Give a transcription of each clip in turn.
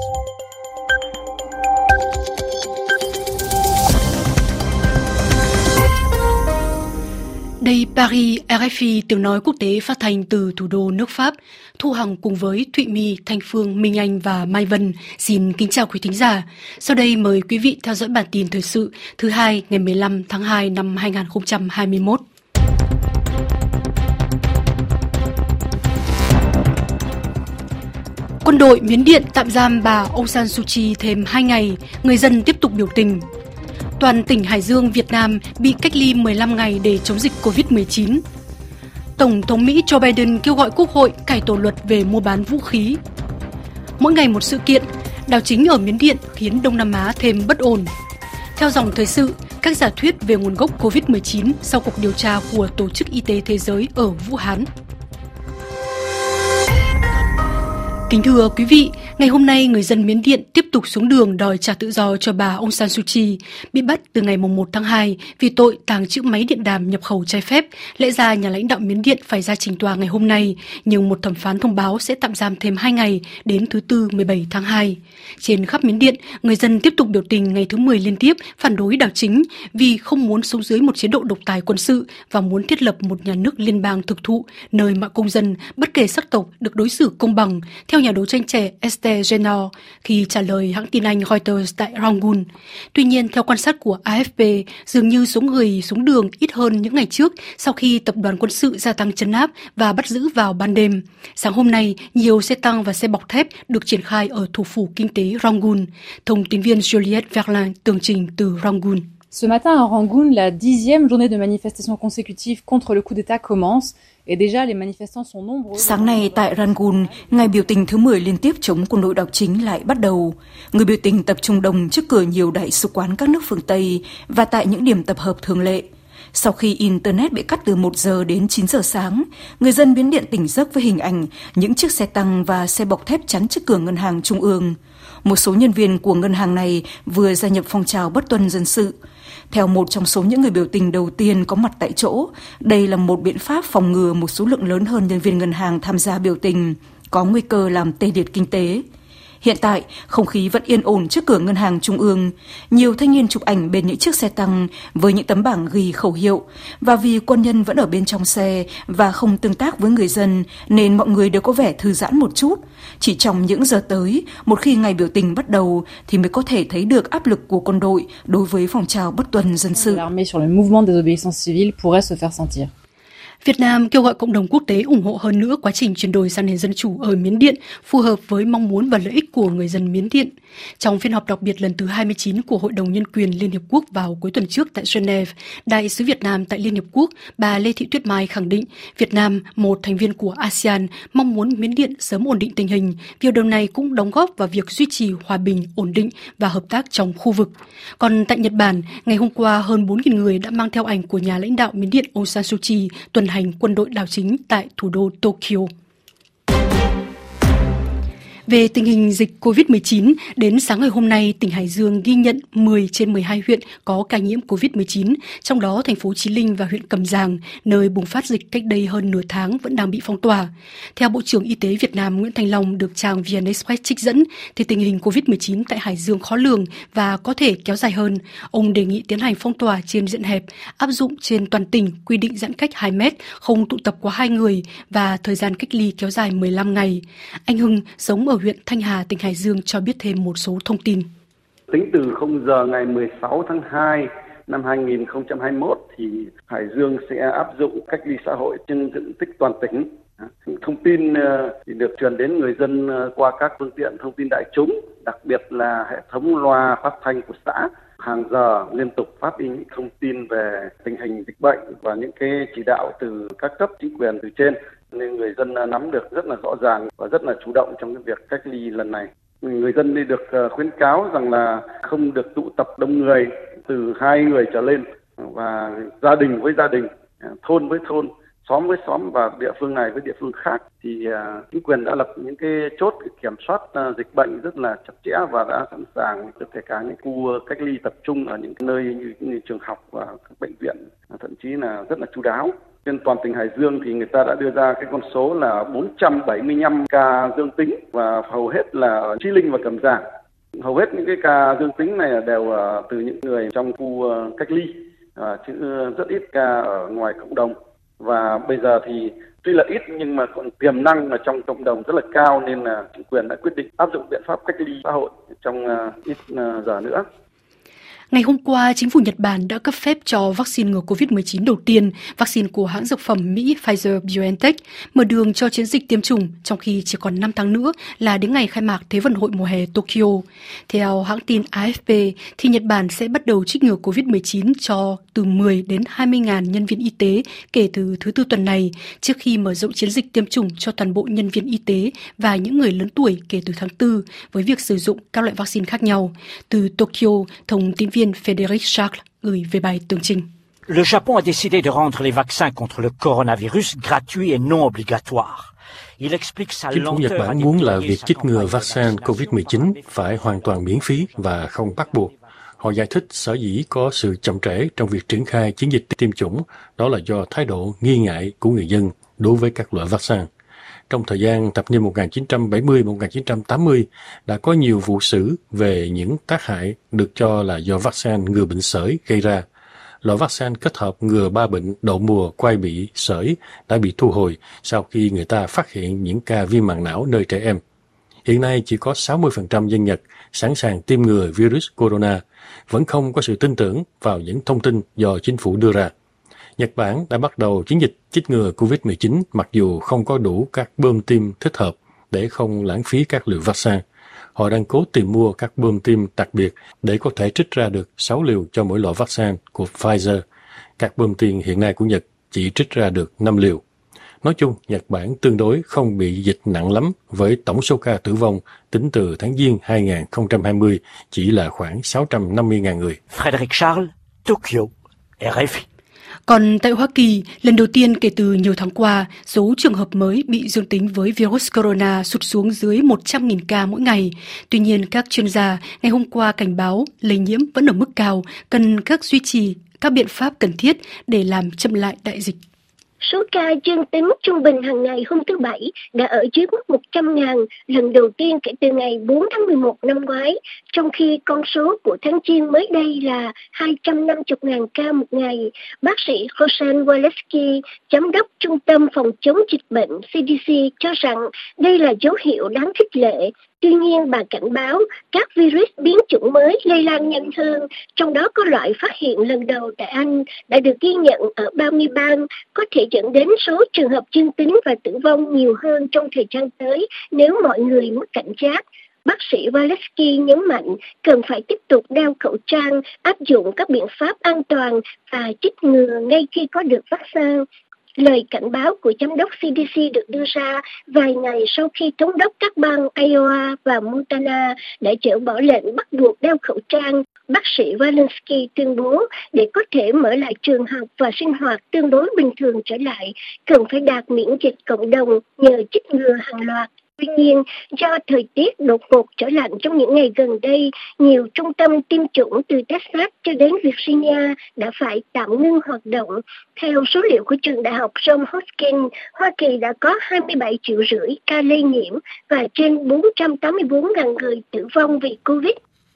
Đây Paris, RFI tiếng nói quốc tế phát thanh từ thủ đô nước Pháp. Thu Hằng cùng với Thụy My, Thanh Phương, Minh Anh và Mai Vân xin kính chào quý thính giả. Sau đây mời quý vị theo dõi bản tin thời sự thứ hai ngày 15 tháng 2 năm 2021. Quân đội Miến Điện tạm giam bà Aung San Suu Kyi thêm 2 ngày, người dân tiếp tục biểu tình. Toàn tỉnh Hải Dương, Việt Nam bị cách ly 15 ngày để chống dịch COVID-19. Tổng thống Mỹ Joe Biden kêu gọi Quốc hội cải tổ luật về mua bán vũ khí. Mỗi ngày một sự kiện, đảo chính ở Miến Điện khiến Đông Nam Á thêm bất ổn. Theo dòng thời sự, các giả thuyết về nguồn gốc COVID-19 sau cuộc điều tra của Tổ chức Y tế Thế giới ở Vũ Hán. Kính thưa quý vị, ngày hôm nay người dân Miến Điện tiếp tục xuống đường đòi trả tự do cho bà Aung San Suu Kyi, bị bắt từ ngày 1 tháng 2 vì tội tàng trữ máy điện đàm nhập khẩu trái phép. Lẽ ra nhà lãnh đạo Miến Điện phải ra trình tòa ngày hôm nay, nhưng một thẩm phán thông báo sẽ tạm giam thêm 2 ngày đến thứ Tư 17 tháng 2. Trên khắp Miến Điện, người dân tiếp tục biểu tình ngày thứ 10 liên tiếp phản đối đảo chính vì không muốn sống dưới một chế độ độc tài quân sự và muốn thiết lập một nhà nước liên bang thực thụ, nơi mọi công dân, bất kể sắc tộc, được đối xử công bằng, theo nhà đấu tranh trẻ Esther Jenner khi trả lời hãng tin Anh Reuters tại Rangoon. Tuy nhiên, theo quan sát của AFP, dường như số người xuống đường ít hơn những ngày trước sau khi tập đoàn quân sự gia tăng trấn áp và bắt giữ vào ban đêm. Sáng hôm nay, nhiều xe tăng và xe bọc thép được triển khai ở thủ phủ kinh tế Rangoon. Thông tin viên Juliette Verlin tường trình từ Rangoon. Ce matin à Rangoon, la 10e journée de manifestation consécutive contre le coup d'État commence. Sáng nay tại Rangoon, ngày biểu tình thứ 10 liên tiếp chống quân đội đảo chính lại bắt đầu. Người biểu tình tập trung đông trước cửa nhiều đại sứ quán các nước phương Tây và tại những điểm tập hợp thường lệ. Sau khi Internet bị cắt từ 1 giờ đến 9 giờ sáng, người dân Miến Điện tỉnh giấc với hình ảnh những chiếc xe tăng và xe bọc thép chắn trước cửa ngân hàng trung ương. Một số nhân viên của ngân hàng này vừa gia nhập phong trào bất tuân dân sự. Theo một trong số những người biểu tình đầu tiên có mặt tại chỗ, đây là một biện pháp phòng ngừa một số lượng lớn hơn nhân viên ngân hàng tham gia biểu tình, có nguy cơ làm tê liệt kinh tế. Hiện tại, không khí vẫn yên ổn trước cửa ngân hàng trung ương. Nhiều thanh niên chụp ảnh bên những chiếc xe tăng với những tấm bảng ghi khẩu hiệu. Và vì quân nhân vẫn ở bên trong xe và không tương tác với người dân, nên mọi người đều có vẻ thư giãn một chút. Chỉ trong những giờ tới, một khi ngày biểu tình bắt đầu, thì mới có thể thấy được áp lực của quân đội đối với phong trào bất tuân dân sự. Việt Nam kêu gọi cộng đồng quốc tế ủng hộ hơn nữa quá trình chuyển đổi sang nền dân chủ ở Miến Điện, phù hợp với mong muốn và lợi ích của người dân Miến Điện. Trong phiên họp đặc biệt lần thứ 29 của Hội đồng Nhân quyền Liên Hiệp Quốc vào cuối tuần trước tại Geneva, Đại sứ Việt Nam tại Liên Hiệp Quốc, bà Lê Thị Tuyết Mai khẳng định Việt Nam, một thành viên của ASEAN, mong muốn Miến Điện sớm ổn định tình hình. Việc điều này cũng đóng góp vào việc duy trì hòa bình, ổn định và hợp tác trong khu vực. Còn tại Nhật Bản, ngày hôm qua hơn 4.000 người đã mang theo ảnh của nhà lãnh đạo Miến Điện Aung San Suu Kyi tuần hành quân đội đảo chính tại thủ đô Tokyo. Về tình hình dịch COVID-19, đến sáng ngày hôm nay, tỉnh Hải Dương ghi nhận 10 trên 12 huyện có ca nhiễm COVID-19, trong đó thành phố Chí Linh và huyện Cẩm Giàng, nơi bùng phát dịch cách đây hơn nửa tháng vẫn đang bị phong tỏa. Theo Bộ trưởng Y tế Việt Nam Nguyễn Thanh Long được trang VN Express trích dẫn, thì tình hình COVID-19 tại Hải Dương khó lường và có thể kéo dài hơn. Ông đề nghị tiến hành phong tỏa trên diện hẹp, áp dụng trên toàn tỉnh quy định giãn cách 2 mét, không tụ tập quá 2 người và thời gian cách ly kéo dài 15 ngày. Anh Hưng sống ở huyện Thanh Hà, tỉnh Hải Dương cho biết thêm một số thông tin. Tính từ 0 giờ ngày 16 tháng 2 năm 2021 thì Hải Dương sẽ áp dụng cách ly xã hội trên diện tích toàn tỉnh. Thông tin thì được truyền đến người dân qua các phương tiện thông tin đại chúng, đặc biệt là hệ thống loa phát thanh của xã. Hàng giờ liên tục phát đi những thông tin về tình hình dịch bệnh và những cái chỉ đạo từ các cấp chính quyền từ trên, nên người dân nắm được rất là rõ ràng và rất là chủ động trong cái việc cách ly lần này. Người dân đi được khuyến cáo rằng là không được tụ tập đông người, từ 2 người trở lên, và gia đình với gia đình, thôn với thôn xóm với xóm và địa phương này với địa phương khác, thì chính quyền đã lập những cái chốt kiểm soát dịch bệnh rất là chặt chẽ và đã sẵn sàng kể cả những khu cách ly tập trung ở những nơi như trường học và các bệnh viện, thậm chí là rất là chu đáo. Trên toàn tỉnh Hải Dương thì người ta đã đưa ra cái con số là 475 ca dương tính và hầu hết là ở Chí Linh và Cẩm Giàng. Hầu hết những cái ca dương tính này đều từ những người trong khu cách ly, chứ rất ít ca ở ngoài cộng đồng. Và bây giờ thì tuy là ít nhưng mà còn tiềm năng ở trong cộng đồng rất là cao, nên là chính quyền đã quyết định áp dụng biện pháp cách ly xã hội trong ít giờ nữa. Ngày hôm qua, chính phủ Nhật Bản đã cấp phép cho vaccine ngừa COVID-19 đầu tiên, vaccine của hãng dược phẩm Mỹ Pfizer-BioNTech, mở đường cho chiến dịch tiêm chủng, trong khi chỉ còn 5 tháng nữa là đến ngày khai mạc Thế vận hội mùa hè Tokyo. Theo hãng tin AFP, thì Nhật Bản sẽ bắt đầu trích ngừa COVID-19 cho từ 10 đến 20.000 nhân viên y tế kể từ thứ Tư tuần này, trước khi mở rộng chiến dịch tiêm chủng cho toàn bộ nhân viên y tế và những người lớn tuổi kể từ tháng 4, với việc sử dụng các loại vaccine khác nhau. Từ Tokyo, thông tin viên Frédéric Charles gửi về bài tường trình. Le Japon a décidé de rendre les vaccins contre le coronavirus gratuits et non obligatoires. Chính phủ Nhật Bản muốn là việc chích ngừa vaccine COVID-19 phải hoàn toàn miễn phí và không bắt buộc. Họ giải thích sở dĩ có sự chậm trễ trong việc triển khai chiến dịch tiêm chủng, đó là do thái độ nghi ngại của người dân đối với các loại vaccine. Trong thời gian thập niên 1970-1980, đã có nhiều vụ xử về những tác hại được cho là do vaccine ngừa bệnh sởi gây ra. Loại vaccine kết hợp ngừa 3 bệnh đậu mùa, quai bị, sởi đã bị thu hồi sau khi người ta phát hiện những ca viêm màng não nơi trẻ em. Hiện nay chỉ có 60% dân Nhật sẵn sàng tiêm ngừa virus corona, vẫn không có sự tin tưởng vào những thông tin do chính phủ đưa ra. Nhật Bản đã bắt đầu chiến dịch chích ngừa COVID-19 mặc dù không có đủ các bơm tiêm thích hợp để không lãng phí các liều vaccine. Họ đang cố tìm mua các bơm tiêm đặc biệt để có thể trích ra được 6 liều cho mỗi loại vaccine của Pfizer. Các bơm tiêm hiện nay của Nhật chỉ trích ra được 5 liều. Nói chung, Nhật Bản tương đối không bị dịch nặng lắm với tổng số ca tử vong tính từ tháng Giêng 2020 chỉ là khoảng 650.000 người. Frédéric Charles, Tokyo, RFI. Còn tại Hoa Kỳ, lần đầu tiên kể từ nhiều tháng qua, số trường hợp mới bị dương tính với virus corona sụt xuống dưới 100.000 ca mỗi ngày. Tuy nhiên, các chuyên gia ngày hôm qua cảnh báo lây nhiễm vẫn ở mức cao, cần duy trì các biện pháp cần thiết để làm chậm lại đại dịch. Số ca dương tính trung bình hàng ngày hôm thứ Bảy đã ở dưới mức 100.000 lần đầu tiên kể từ ngày 4 tháng 11 năm ngoái, trong khi con số của tháng Giêng mới đây là 250.000 ca một ngày. Bác sĩ Rosen Walensky, giám đốc Trung tâm Phòng chống dịch bệnh CDC cho rằng đây là dấu hiệu đáng khích lệ. Tuy nhiên, bà cảnh báo các virus biến chủng mới lây lan nhanh hơn, trong đó có loại phát hiện lần đầu tại Anh đã được ghi nhận ở 30 bang, có thể dẫn đến số trường hợp dương tính và tử vong nhiều hơn trong thời gian tới nếu mọi người mất cảnh giác. Bác sĩ Walensky nhấn mạnh cần phải tiếp tục đeo khẩu trang, áp dụng các biện pháp an toàn và chích ngừa ngay khi có được vaccine. Lời cảnh báo của giám đốc CDC được đưa ra vài ngày sau khi thống đốc các bang Iowa và Montana đã dỡ bỏ lệnh bắt buộc đeo khẩu trang. Bác sĩ Walensky tuyên bố để có thể mở lại trường học và sinh hoạt tương đối bình thường trở lại, cần phải đạt miễn dịch cộng đồng nhờ chích ngừa hàng loạt. Tuy nhiên, do thời tiết đột ngột trở lạnh trong những ngày gần đây, nhiều trung tâm tiêm chủng từ Texas cho đến Virginia đã phải tạm ngưng hoạt động. Theo số liệu của trường đại học Johns Hopkins, Hoa Kỳ đã có 27,5 triệu ca lây nhiễm và trên 484.000 người tử vong vì Covid.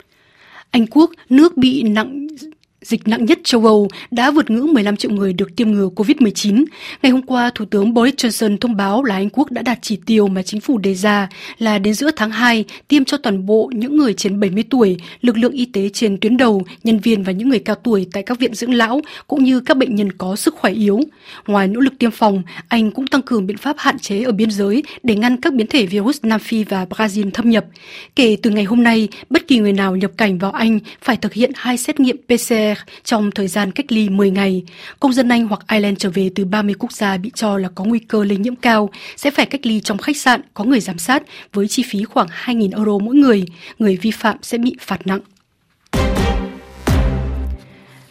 Anh Quốc, nước bị dịch nặng nhất châu Âu, đã vượt ngưỡng 15 triệu người được tiêm ngừa COVID-19. Ngày hôm qua, Thủ tướng Boris Johnson thông báo là Anh Quốc đã đạt chỉ tiêu mà chính phủ đề ra là đến giữa tháng 2 tiêm cho toàn bộ những người trên 70 tuổi, lực lượng y tế trên tuyến đầu, nhân viên và những người cao tuổi tại các viện dưỡng lão, cũng như các bệnh nhân có sức khỏe yếu. Ngoài nỗ lực tiêm phòng, Anh cũng tăng cường biện pháp hạn chế ở biên giới để ngăn các biến thể virus Nam Phi và Brazil thâm nhập. Kể từ ngày hôm nay, bất kỳ người nào nhập cảnh vào Anh phải thực hiện 2 xét nghiệm PCR trong thời gian cách ly 10 ngày. Công dân Anh hoặc Ireland trở về từ 30 quốc gia bị cho là có nguy cơ lây nhiễm cao sẽ phải cách ly trong khách sạn có người giám sát với chi phí khoảng 2.000 euro mỗi người. Người vi phạm sẽ bị phạt nặng.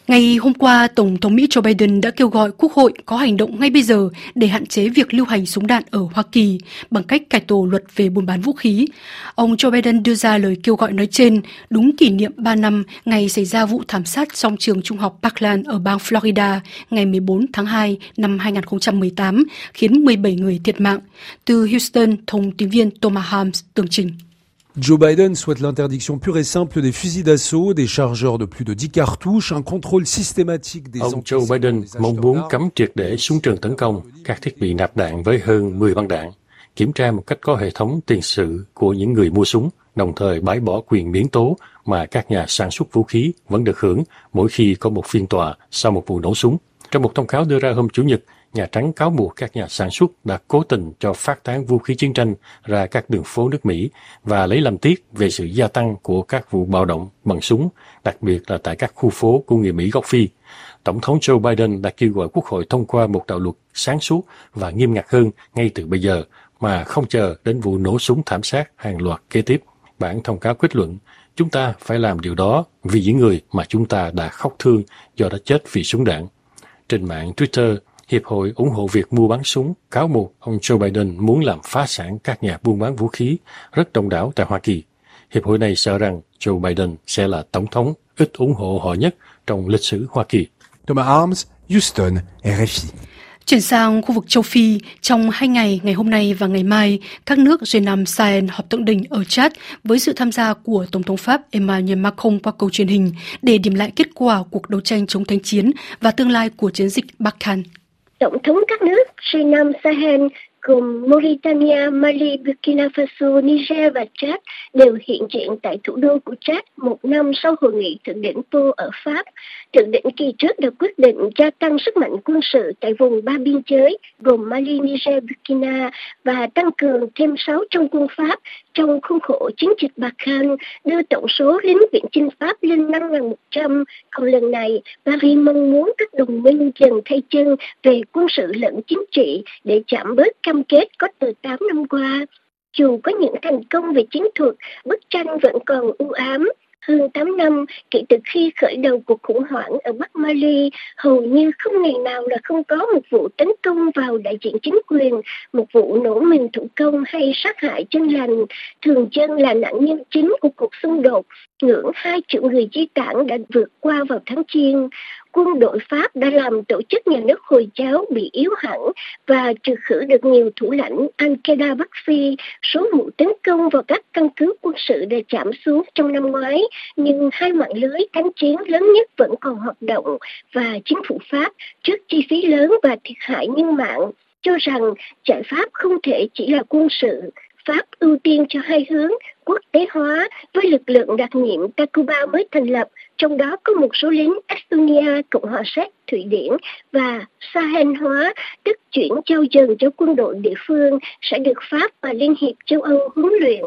Ngày hôm qua, Tổng thống Mỹ Joe Biden đã kêu gọi Quốc hội có hành động ngay bây giờ để hạn chế việc lưu hành súng đạn ở Hoa Kỳ bằng cách cải tổ luật về buôn bán vũ khí. Ông Joe Biden đưa ra lời kêu gọi nói trên đúng kỷ niệm 3 năm ngày xảy ra vụ thảm sát trong trường trung học Parkland ở bang Florida ngày 14 tháng 2 năm 2018, khiến 17 người thiệt mạng. Từ Houston, thông tin viên Thomas Harms tường trình. Joe Biden souhaite l'interdiction pure et simple des fusils d'assaut, des chargeurs de plus de 10 cartouches, un contrôle systématique des... Ông Joe Biden mong muốn cấm triệt để súng trường tấn công, các thiết bị nạp đạn với hơn 10 băng đạn, kiểm tra một cách có hệ thống tiền sử của những người mua súng, đồng thời bãi bỏ quyền biến tố mà các nhà sản xuất vũ khí vẫn được hưởng mỗi khi có một phiên tòa sau một vụ nổ súng. Trong một thông cáo đưa ra hôm Chủ nhật, Nhà Trắng cáo buộc các nhà sản xuất đã cố tình cho phát tán vũ khí chiến tranh ra các đường phố nước Mỹ và lấy làm tiếc về sự gia tăng của các vụ bạo động bằng súng, đặc biệt là tại các khu phố của người Mỹ gốc Phi. Tổng thống Joe Biden đã kêu gọi Quốc hội thông qua một đạo luật sáng suốt và nghiêm ngặt hơn ngay từ bây giờ, mà không chờ đến vụ nổ súng thảm sát hàng loạt kế tiếp. Bản thông cáo kết luận, chúng ta phải làm điều đó vì những người mà chúng ta đã khóc thương do đã chết vì súng đạn. Trên mạng Twitter, Hiệp hội ủng hộ việc mua bán súng cáo buộc ông Joe Biden muốn làm phá sản các nhà buôn bán vũ khí rất đông đảo tại Hoa Kỳ. Hiệp hội này sợ rằng Joe Biden sẽ là tổng thống ít ủng hộ họ nhất trong lịch sử Hoa Kỳ. Thomas Harms, Houston, RFI. Chuyển sang khu vực châu Phi, trong 2 ngày, ngày hôm nay và ngày mai, các nước G5 Sahel họp thượng đỉnh ở Chad với sự tham gia của Tổng thống Pháp Emmanuel Macron qua cầu truyền hình để điểm lại kết quả cuộc đấu tranh chống thánh chiến và tương lai của chiến dịch Barkhane. Tổng thống các nước G5 Sahel gồm Mauritania, Mali, Burkina Faso, Niger và Chad đều hiện diện tại thủ đô của Chad một năm sau hội nghị thượng đỉnh Pau ở Pháp. Thượng đỉnh kỳ trước đã quyết định gia tăng sức mạnh quân sự tại vùng 3 biên giới gồm Mali, Niger, Burkina và tăng cường thêm 600 quân Pháp trong khuôn khổ chiến dịch Barkhane, đưa tổng số lính viện chinh Pháp lên 5.100. Còn lần này, Paris mong muốn các đồng minh dần thay chân về quân sự lẫn chính trị để giảm bớt cam kết có từ 8 năm qua. Dù có những thành công về chiến thuật, bức tranh vẫn còn u ám. Hơn 8 năm kể từ khi khởi đầu cuộc khủng hoảng ở Bắc Mali, hầu như không ngày nào là không có một vụ tấn công vào đại diện chính quyền, một vụ nổ mìn thủ công hay sát hại chân lành. Thường dân là nạn nhân chính của cuộc xung đột. Ngưỡng 2 triệu người di tản đã vượt qua vào tháng Giêng. Quân đội Pháp đã làm tổ chức nhà nước Hồi giáo bị yếu hẳn và trừ khử được nhiều thủ lãnh Al-Qaeda Bắc Phi. Số vụ tấn công vào các căn cứ quân sự đã giảm xuống trong năm ngoái, nhưng hai mạng lưới cánh chiến lớn nhất vẫn còn hoạt động và chính phủ Pháp trước chi phí lớn và thiệt hại nhân mạng cho rằng giải pháp không thể chỉ là quân sự. Pháp ưu tiên cho hai hướng quốc tế hóa với lực lượng đặc nhiệm Takuba mới thành lập, trong đó có một số lính Estonia, Cộng hòa Séc, Thụy Điển và Sahel hóa, tức chuyển giao dần cho quân đội địa phương sẽ được Pháp và Liên hiệp châu Âu huấn luyện.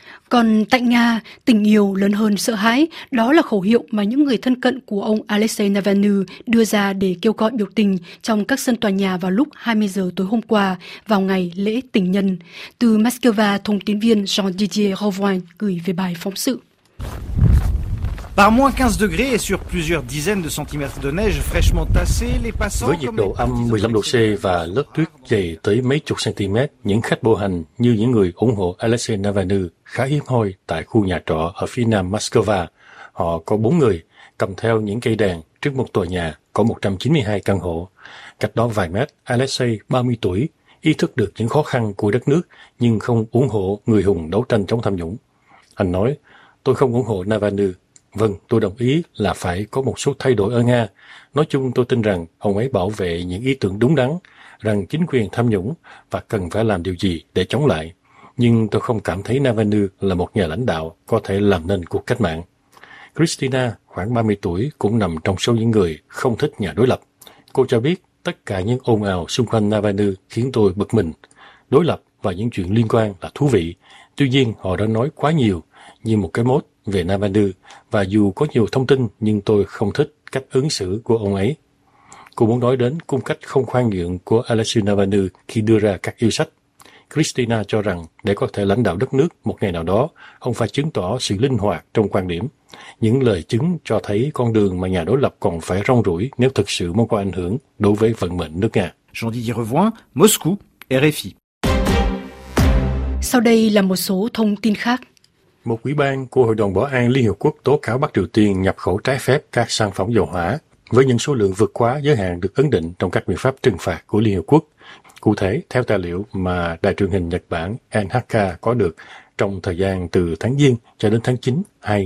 Còn tại Nga, tình yêu lớn hơn sợ hãi, đó là khẩu hiệu mà những người thân cận của ông Alexei Navalny đưa ra để kêu gọi biểu tình trong các sân tòa nhà vào lúc 20 giờ tối hôm qua vào ngày lễ tình nhân. Từ Moscow, thông tin viên Jean-Didier Rovoin gửi về bài phóng sự. Par moins 15 degrés et sur plusieurs dizaines de centimètres de neige fraîchement tassée, les passants... Với nhiệt độ âm 15 độ C và lớp tuyết dày tới mấy chục cm, những khách bộ hành như những người ủng hộ Alexei Navalny khá hiếm hoi tại khu nhà trọ ở phía nam Moscow. Họ có 4 người, cầm theo những cây đèn trước một tòa nhà có 192 căn hộ. Cách đó vài mét, Alexei, 30 tuổi, ý thức được những khó khăn của đất nước nhưng không ủng hộ người hùng đấu tranh chống tham nhũng. Anh nói, tôi không ủng hộ Navalny. Vâng, tôi đồng ý là phải có một số thay đổi ở Nga. Nói chung tôi tin rằng ông ấy bảo vệ những ý tưởng đúng đắn, rằng chính quyền tham nhũng và cần phải làm điều gì để chống lại. Nhưng tôi không cảm thấy Navalny là một nhà lãnh đạo có thể làm nên cuộc cách mạng. Kristina, khoảng 30 tuổi, cũng nằm trong số những người không thích nhà đối lập. Cô cho biết tất cả những ồn ào xung quanh Navalny khiến tôi bực mình. Đối lập và những chuyện liên quan là thú vị. Tuy nhiên họ đã nói quá nhiều như một cái mốt về Navalny, và dù có nhiều thông tin nhưng tôi không thích cách ứng xử của ông ấy. Cô muốn nói đến cung cách không khoan nhượng của Alexei Navalny khi đưa ra các yêu sách. Kristina cho rằng để có thể lãnh đạo đất nước một ngày nào đó, ông phải chứng tỏ sự linh hoạt trong quan điểm. những lời chứng cho thấy con đường mà nhà đối lập còn phải rong ruổi nếu thực sự muốn có ảnh hưởng đối với vận mệnh nước Nga. Jean-Didier Revoin, Moscou, RFI. Sau đây là một số thông tin khác. Một ủy ban của Hội đồng Bảo an Liên Hợp Quốc tố cáo Bắc Triều Tiên nhập khẩu trái phép các sản phẩm dầu hỏa với những số lượng vượt quá giới hạn được ấn định trong các biện pháp trừng phạt của Liên Hợp Quốc. Cụ thể, theo tài liệu mà đài truyền hình Nhật Bản NHK có được, trong thời gian từ tháng Giêng cho đến tháng 9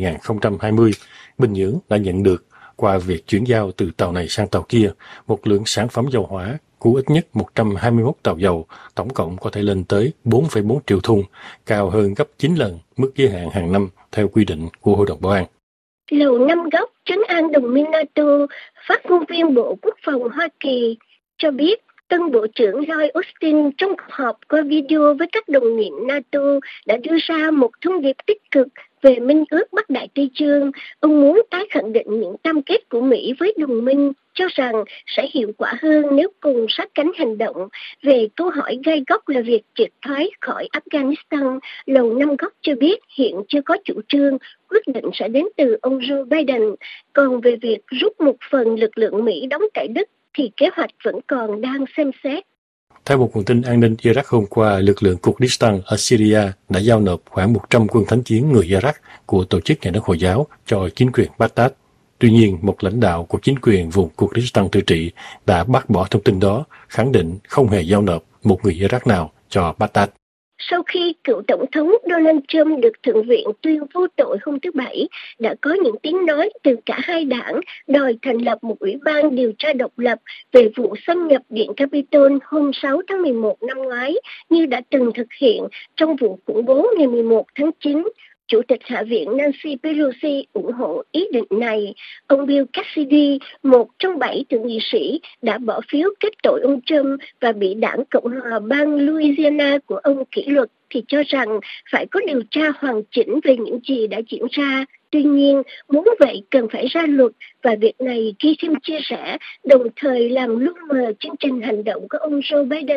2020, Bình Nhưỡng đã nhận được, qua việc chuyển giao từ tàu này sang tàu kia, một lượng sản phẩm dầu hỏa của ít nhất 121 tàu dầu, tổng cộng có thể lên tới 4,4 triệu thùng, cao hơn gấp 9 lần mức giới hạn hàng năm theo quy định của Hội đồng Bảo an. Lầu Năm Góc trấn an đồng minh NATO, phát ngôn viên Bộ Quốc phòng Hoa Kỳ cho biết tân Bộ trưởng Lloyd Austin trong cuộc họp qua video với các đồng nghiệp NATO đã đưa ra một thông điệp tích cực về Minh ước Bắc Đại Tây Dương. Ông muốn tái khẳng định những cam kết của Mỹ với đồng minh, cho rằng sẽ hiệu quả hơn nếu cùng sát cánh hành động. Về câu hỏi gai góc là việc triệt thoái khỏi Afghanistan, Lầu Năm Góc cho biết hiện chưa có chủ trương, quyết định sẽ đến từ ông Joe Biden. Còn về việc rút một phần lực lượng Mỹ đóng tại Đức thì kế hoạch vẫn còn đang xem xét. Theo một nguồn tin an ninh Iraq hôm qua, lực lượng Kurdistan ở Syria đã giao nộp khoảng 100 quân thánh chiến người Iraq của tổ chức nhà nước Hồi giáo cho chính quyền Baghdad. Tuy nhiên, một lãnh đạo của chính quyền vùng Kurdistan tự trị đã bác bỏ thông tin đó, khẳng định không hề giao nộp một người Iraq nào cho Baghdad. Sau khi cựu Tổng thống Donald Trump được Thượng viện tuyên vô tội hôm thứ Bảy, đã có những tiếng nói từ cả hai đảng đòi thành lập một ủy ban điều tra độc lập về vụ xâm nhập Điện Capitol hôm 6 tháng 11 năm ngoái, như đã từng thực hiện trong vụ khủng bố ngày 11 tháng 9. Chủ tịch Hạ viện Nancy Pelosi ủng hộ ý định này. Ông Bill Cassidy, một trong 7 thượng nghị sĩ, đã bỏ phiếu kết tội ông Trump và bị đảng Cộng hòa bang Louisiana của ông kỷ luật, thì cho rằng phải có điều tra hoàn chỉnh về những gì đã diễn ra. Tuy nhiên, muốn vậy cần phải ra luật, và việc này ghi thêm chia rẽ, đồng thời làm lu mờ chương trình hành động của ông Joe Biden.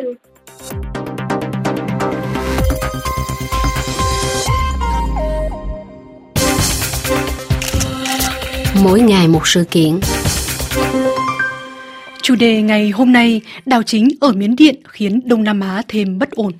Mỗi ngày một sự kiện. Chủ đề ngày hôm nay, đảo chính ở Miến Điện khiến Đông Nam Á thêm bất ổn.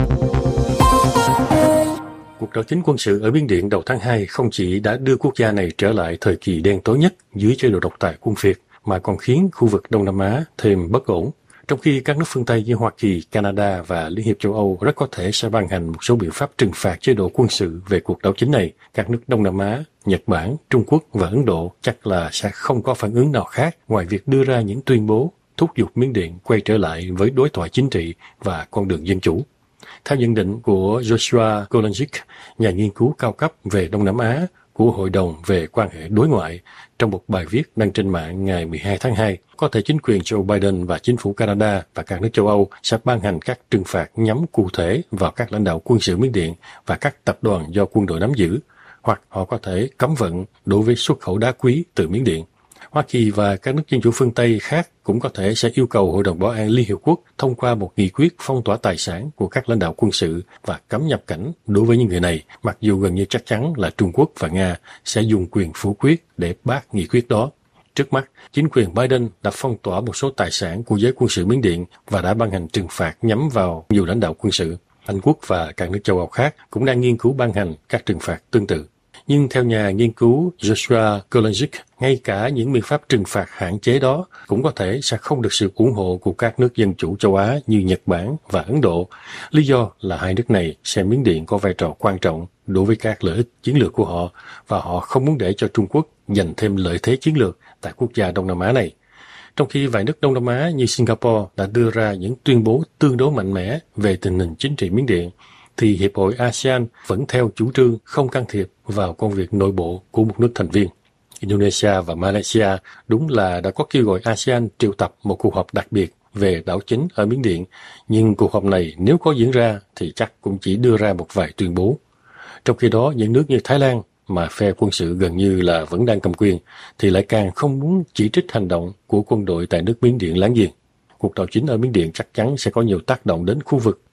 Cuộc đảo chính quân sự ở Miến Điện đầu tháng 2 không chỉ đã đưa quốc gia này trở lại thời kỳ đen tối nhất dưới chế độ độc tài quân Việt, mà còn khiến khu vực Đông Nam Á thêm bất ổn. Trong khi các nước phương Tây như Hoa Kỳ, Canada và Liên hiệp châu Âu rất có thể sẽ ban hành một số biện pháp trừng phạt chế độ quân sự về cuộc đảo chính này, các nước Đông Nam Á, Nhật Bản, Trung Quốc và Ấn Độ chắc là sẽ không có phản ứng nào khác ngoài việc đưa ra những tuyên bố thúc giục Miến Điện quay trở lại với đối thoại chính trị và con đường dân chủ. Theo nhận định của Joshua Kolanczyk, nhà nghiên cứu cao cấp về Đông Nam Á của Hội đồng về quan hệ đối ngoại, trong một bài viết đăng trên mạng ngày 12 tháng 2, có thể chính quyền Joe Biden và chính phủ Canada và các nước châu Âu sẽ ban hành các trừng phạt nhắm cụ thể vào các lãnh đạo quân sự Miến Điện và các tập đoàn do quân đội nắm giữ, hoặc họ có thể cấm vận đối với xuất khẩu đá quý từ Miến Điện. Hoa Kỳ và các nước dân chủ phương Tây khác cũng có thể sẽ yêu cầu Hội đồng Bảo an Liên Hiệp Quốc thông qua một nghị quyết phong tỏa tài sản của các lãnh đạo quân sự và cấm nhập cảnh đối với những người này, mặc dù gần như chắc chắn là Trung Quốc và Nga sẽ dùng quyền phủ quyết để bác nghị quyết đó. Trước mắt, chính quyền Biden đã phong tỏa một số tài sản của giới quân sự Miến Điện và đã ban hành trừng phạt nhắm vào nhiều lãnh đạo quân sự. Anh Quốc và các nước châu Âu khác cũng đang nghiên cứu ban hành các trừng phạt tương tự. Nhưng theo nhà nghiên cứu Joshua Kolanczyk, ngay cả những biện pháp trừng phạt hạn chế đó cũng có thể sẽ không được sự ủng hộ của các nước dân chủ châu Á như Nhật Bản và Ấn Độ. Lý do là hai nước này xem Miến Điện có vai trò quan trọng đối với các lợi ích chiến lược của họ, và họ không muốn để cho Trung Quốc giành thêm lợi thế chiến lược tại quốc gia Đông Nam Á này. Trong khi vài nước Đông Nam Á như Singapore đã đưa ra những tuyên bố tương đối mạnh mẽ về tình hình chính trị Miến Điện, thì Hiệp hội ASEAN vẫn theo chủ trương không can thiệp vào công việc nội bộ của một nước thành viên. Indonesia và Malaysia đúng là đã có kêu gọi ASEAN triệu tập một cuộc họp đặc biệt về đảo chính ở Miến Điện, nhưng cuộc họp này nếu có diễn ra thì chắc cũng chỉ đưa ra một vài tuyên bố. Trong khi đó, những nước như Thái Lan, mà phe quân sự gần như là vẫn đang cầm quyền, thì lại càng không muốn chỉ trích hành động của quân đội tại nước Miến Điện láng giềng. Cuộc đảo chính ở Miến Điện chắc chắn sẽ có nhiều tác động đến khu vực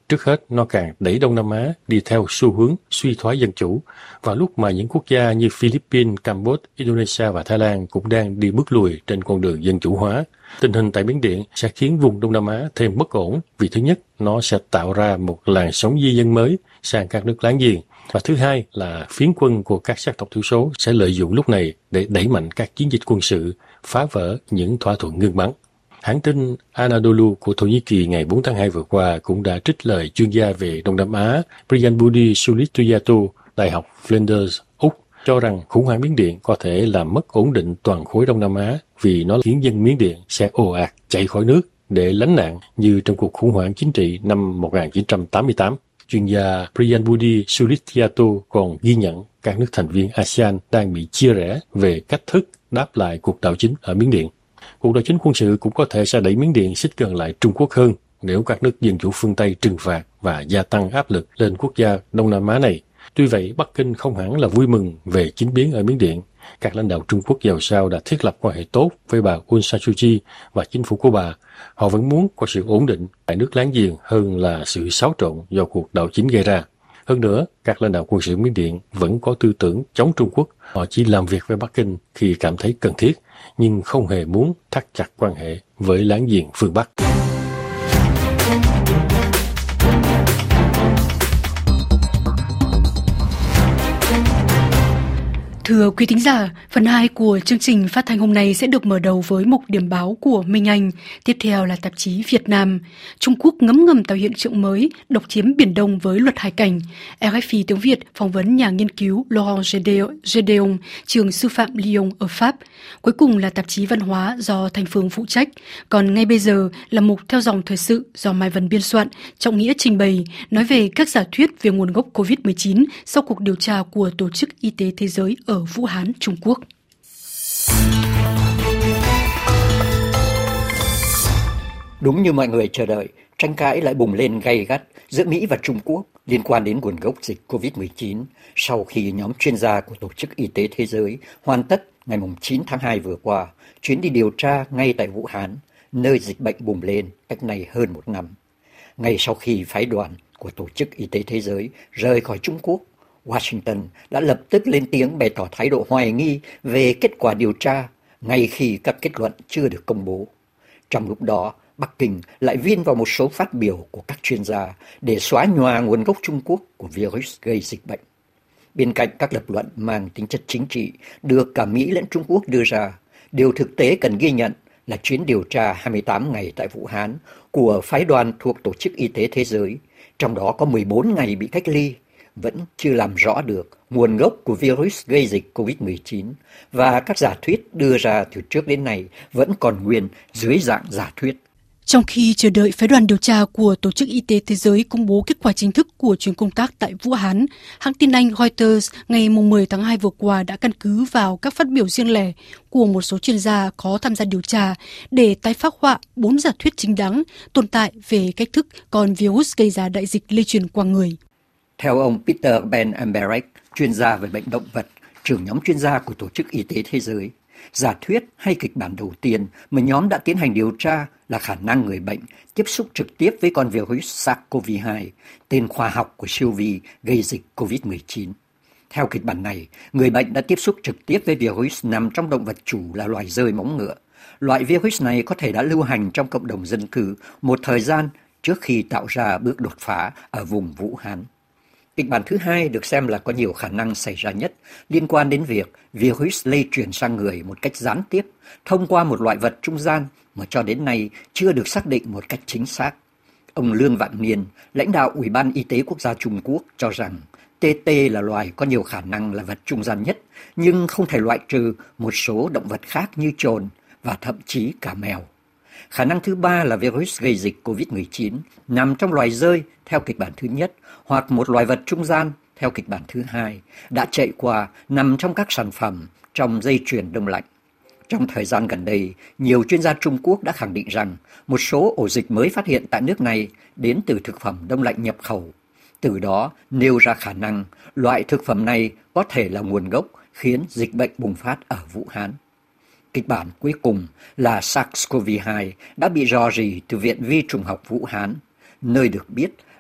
Trước hết, nó càng đẩy Đông Nam Á đi theo xu hướng suy thoái dân chủ, vào lúc mà những quốc gia như Philippines, Campuchia, Indonesia và Thái Lan cũng đang đi bước lùi trên con đường dân chủ hóa. Tình hình tại Miến Điện sẽ khiến vùng Đông Nam Á thêm bất ổn vì thứ nhất, nó sẽ tạo ra một làn sóng di dân mới sang các nước láng giềng. Và thứ hai là phiến quân của các sắc tộc thiểu số sẽ lợi dụng lúc này để đẩy mạnh các chiến dịch quân sự, phá vỡ những thỏa thuận ngưng bắn. Hãng tin Anadolu của Thổ Nhĩ Kỳ ngày 4 tháng 2 vừa qua cũng đã trích lời chuyên gia về Đông Nam Á Priyambudi Sulistiyato, Đại học Flinders, Úc, cho rằng khủng hoảng Miến Điện có thể làm mất ổn định toàn khối Đông Nam Á vì nó khiến dân Miến Điện sẽ ồ ạt chạy khỏi nước để lánh nạn như trong cuộc khủng hoảng chính trị năm 1988. Chuyên gia Priyambudi Sulistiyato còn ghi nhận các nước thành viên ASEAN đang bị chia rẽ về cách thức đáp lại cuộc đảo chính ở Miến Điện. Cuộc đảo chính quân sự cũng có thể sẽ đẩy Miến Điện xích gần lại Trung Quốc hơn nếu các nước dân chủ phương Tây trừng phạt và gia tăng áp lực lên quốc gia Đông Nam Á này. Tuy vậy, Bắc Kinh không hẳn là vui mừng về chính biến ở Miến Điện. Các lãnh đạo Trung Quốc giàu sao đã thiết lập quan hệ tốt với bà Aung San Suu Kyi và chính phủ của bà. Họ vẫn muốn có sự ổn định tại nước láng giềng hơn là sự xáo trộn do cuộc đảo chính gây ra. Hơn nữa, các lãnh đạo quân sự Miến Điện vẫn có tư tưởng chống Trung Quốc. Họ chỉ làm việc với Bắc Kinh khi cảm thấy cần thiết, nhưng không hề muốn thắt chặt quan hệ với láng giềng phương Bắc. Thưa quý thính giả, phần 2 của chương trình phát thanh hôm nay sẽ được mở đầu với mục điểm báo của Minh Anh. Tiếp theo là tạp chí Việt Nam. Trung Quốc ngấm ngầm tạo hiện tượng mới, độc chiếm Biển Đông với luật hải cảnh. RFI tiếng Việt phỏng vấn nhà nghiên cứu Laurent Gédéon, trường sư phạm Lyon ở Pháp. Cuối cùng là tạp chí Văn hóa do Thành Phương phụ trách. Còn ngay bây giờ là mục theo dòng thời sự do Mai Vân biên soạn, Trọng Nghĩa trình bày, nói về các giả thuyết về nguồn gốc COVID-19 sau cuộc điều tra của Tổ chức Y tế Thế giới ở Vũ Hán, Trung Quốc. Đúng như mọi người chờ đợi, tranh cãi lại bùng lên gay gắt giữa Mỹ và Trung Quốc liên quan đến nguồn gốc dịch COVID-19 sau khi nhóm chuyên gia của Tổ chức Y tế Thế giới hoàn tất ngày 9 tháng 2 vừa qua chuyến đi điều tra ngay tại Vũ Hán, nơi dịch bệnh bùng lên cách nay hơn một năm. Ngay sau khi phái đoàn của Tổ chức Y tế Thế giới rời khỏi Trung Quốc, Washington đã lập tức lên tiếng bày tỏ thái độ hoài nghi về kết quả điều tra ngay khi các kết luận chưa được công bố. Trong lúc đó, Bắc Kinh lại vin vào một số phát biểu của các chuyên gia để xóa nhòa nguồn gốc Trung Quốc của virus gây dịch bệnh. Bên cạnh các lập luận mang tính chất chính trị được cả Mỹ lẫn Trung Quốc đưa ra, điều thực tế cần ghi nhận là chuyến điều tra 28 ngày tại Vũ Hán của phái đoàn thuộc Tổ chức Y tế Thế giới, trong đó có 14 ngày bị cách ly, vẫn chưa làm rõ được nguồn gốc của virus gây dịch COVID-19 và các giả thuyết đưa ra từ trước đến nay vẫn còn nguyên dưới dạng giả thuyết. Trong khi chờ đợi phái đoàn điều tra của Tổ chức Y tế Thế giới công bố kết quả chính thức của chuyến công tác tại Vũ Hán, hãng tin Anh Reuters ngày 10 tháng 2 vừa qua đã căn cứ vào các phát biểu riêng lẻ của một số chuyên gia có tham gia điều tra để tái phác họa 4 giả thuyết chính đáng tồn tại về cách thức con virus gây ra đại dịch lây truyền qua người. Theo ông Peter Ben Amberek, chuyên gia về bệnh động vật, trưởng nhóm chuyên gia của Tổ chức Y tế Thế giới, giả thuyết hay kịch bản đầu tiên mà nhóm đã tiến hành điều tra là khả năng người bệnh tiếp xúc trực tiếp với con virus SARS-CoV-2, tên khoa học của siêu vi gây dịch COVID-19. Theo kịch bản này, người bệnh đã tiếp xúc trực tiếp với virus nằm trong động vật chủ là loài dơi móng ngựa. Loại virus này có thể đã lưu hành trong cộng đồng dân cư một thời gian trước khi tạo ra bước đột phá ở vùng Vũ Hán. Kịch bản thứ hai được xem là có nhiều khả năng xảy ra nhất liên quan đến việc virus lây truyền sang người một cách gián tiếp thông qua một loại vật trung gian mà cho đến nay chưa được xác định một cách chính xác. Ông Lương Vạn Niên, lãnh đạo Ủy ban Y tế Quốc gia Trung Quốc cho rằng TT là loài có nhiều khả năng là vật trung gian nhất, nhưng không thể loại trừ một số động vật khác như trồn và thậm chí cả mèo. Khả năng thứ ba là virus gây dịch COVID-19 nằm trong loài dơi theo kịch bản thứ nhất hoặc một loài vật trung gian theo kịch bản thứ hai đã chạy qua nằm trong các sản phẩm trong dây chuyền đông lạnh. Trong thời gian gần đây, nhiều chuyên gia Trung Quốc đã khẳng định rằng một số ổ dịch mới phát hiện tại nước này đến từ thực phẩm đông lạnh nhập khẩu. Từ đó nêu ra khả năng loại thực phẩm này có thể là nguồn gốc khiến dịch bệnh bùng phát ở Vũ Hán. Kịch bản cuối cùng là SARS-CoV-2 đã bị rò rỉ từ Viện Vi trùng học Vũ Hán, nơi được biết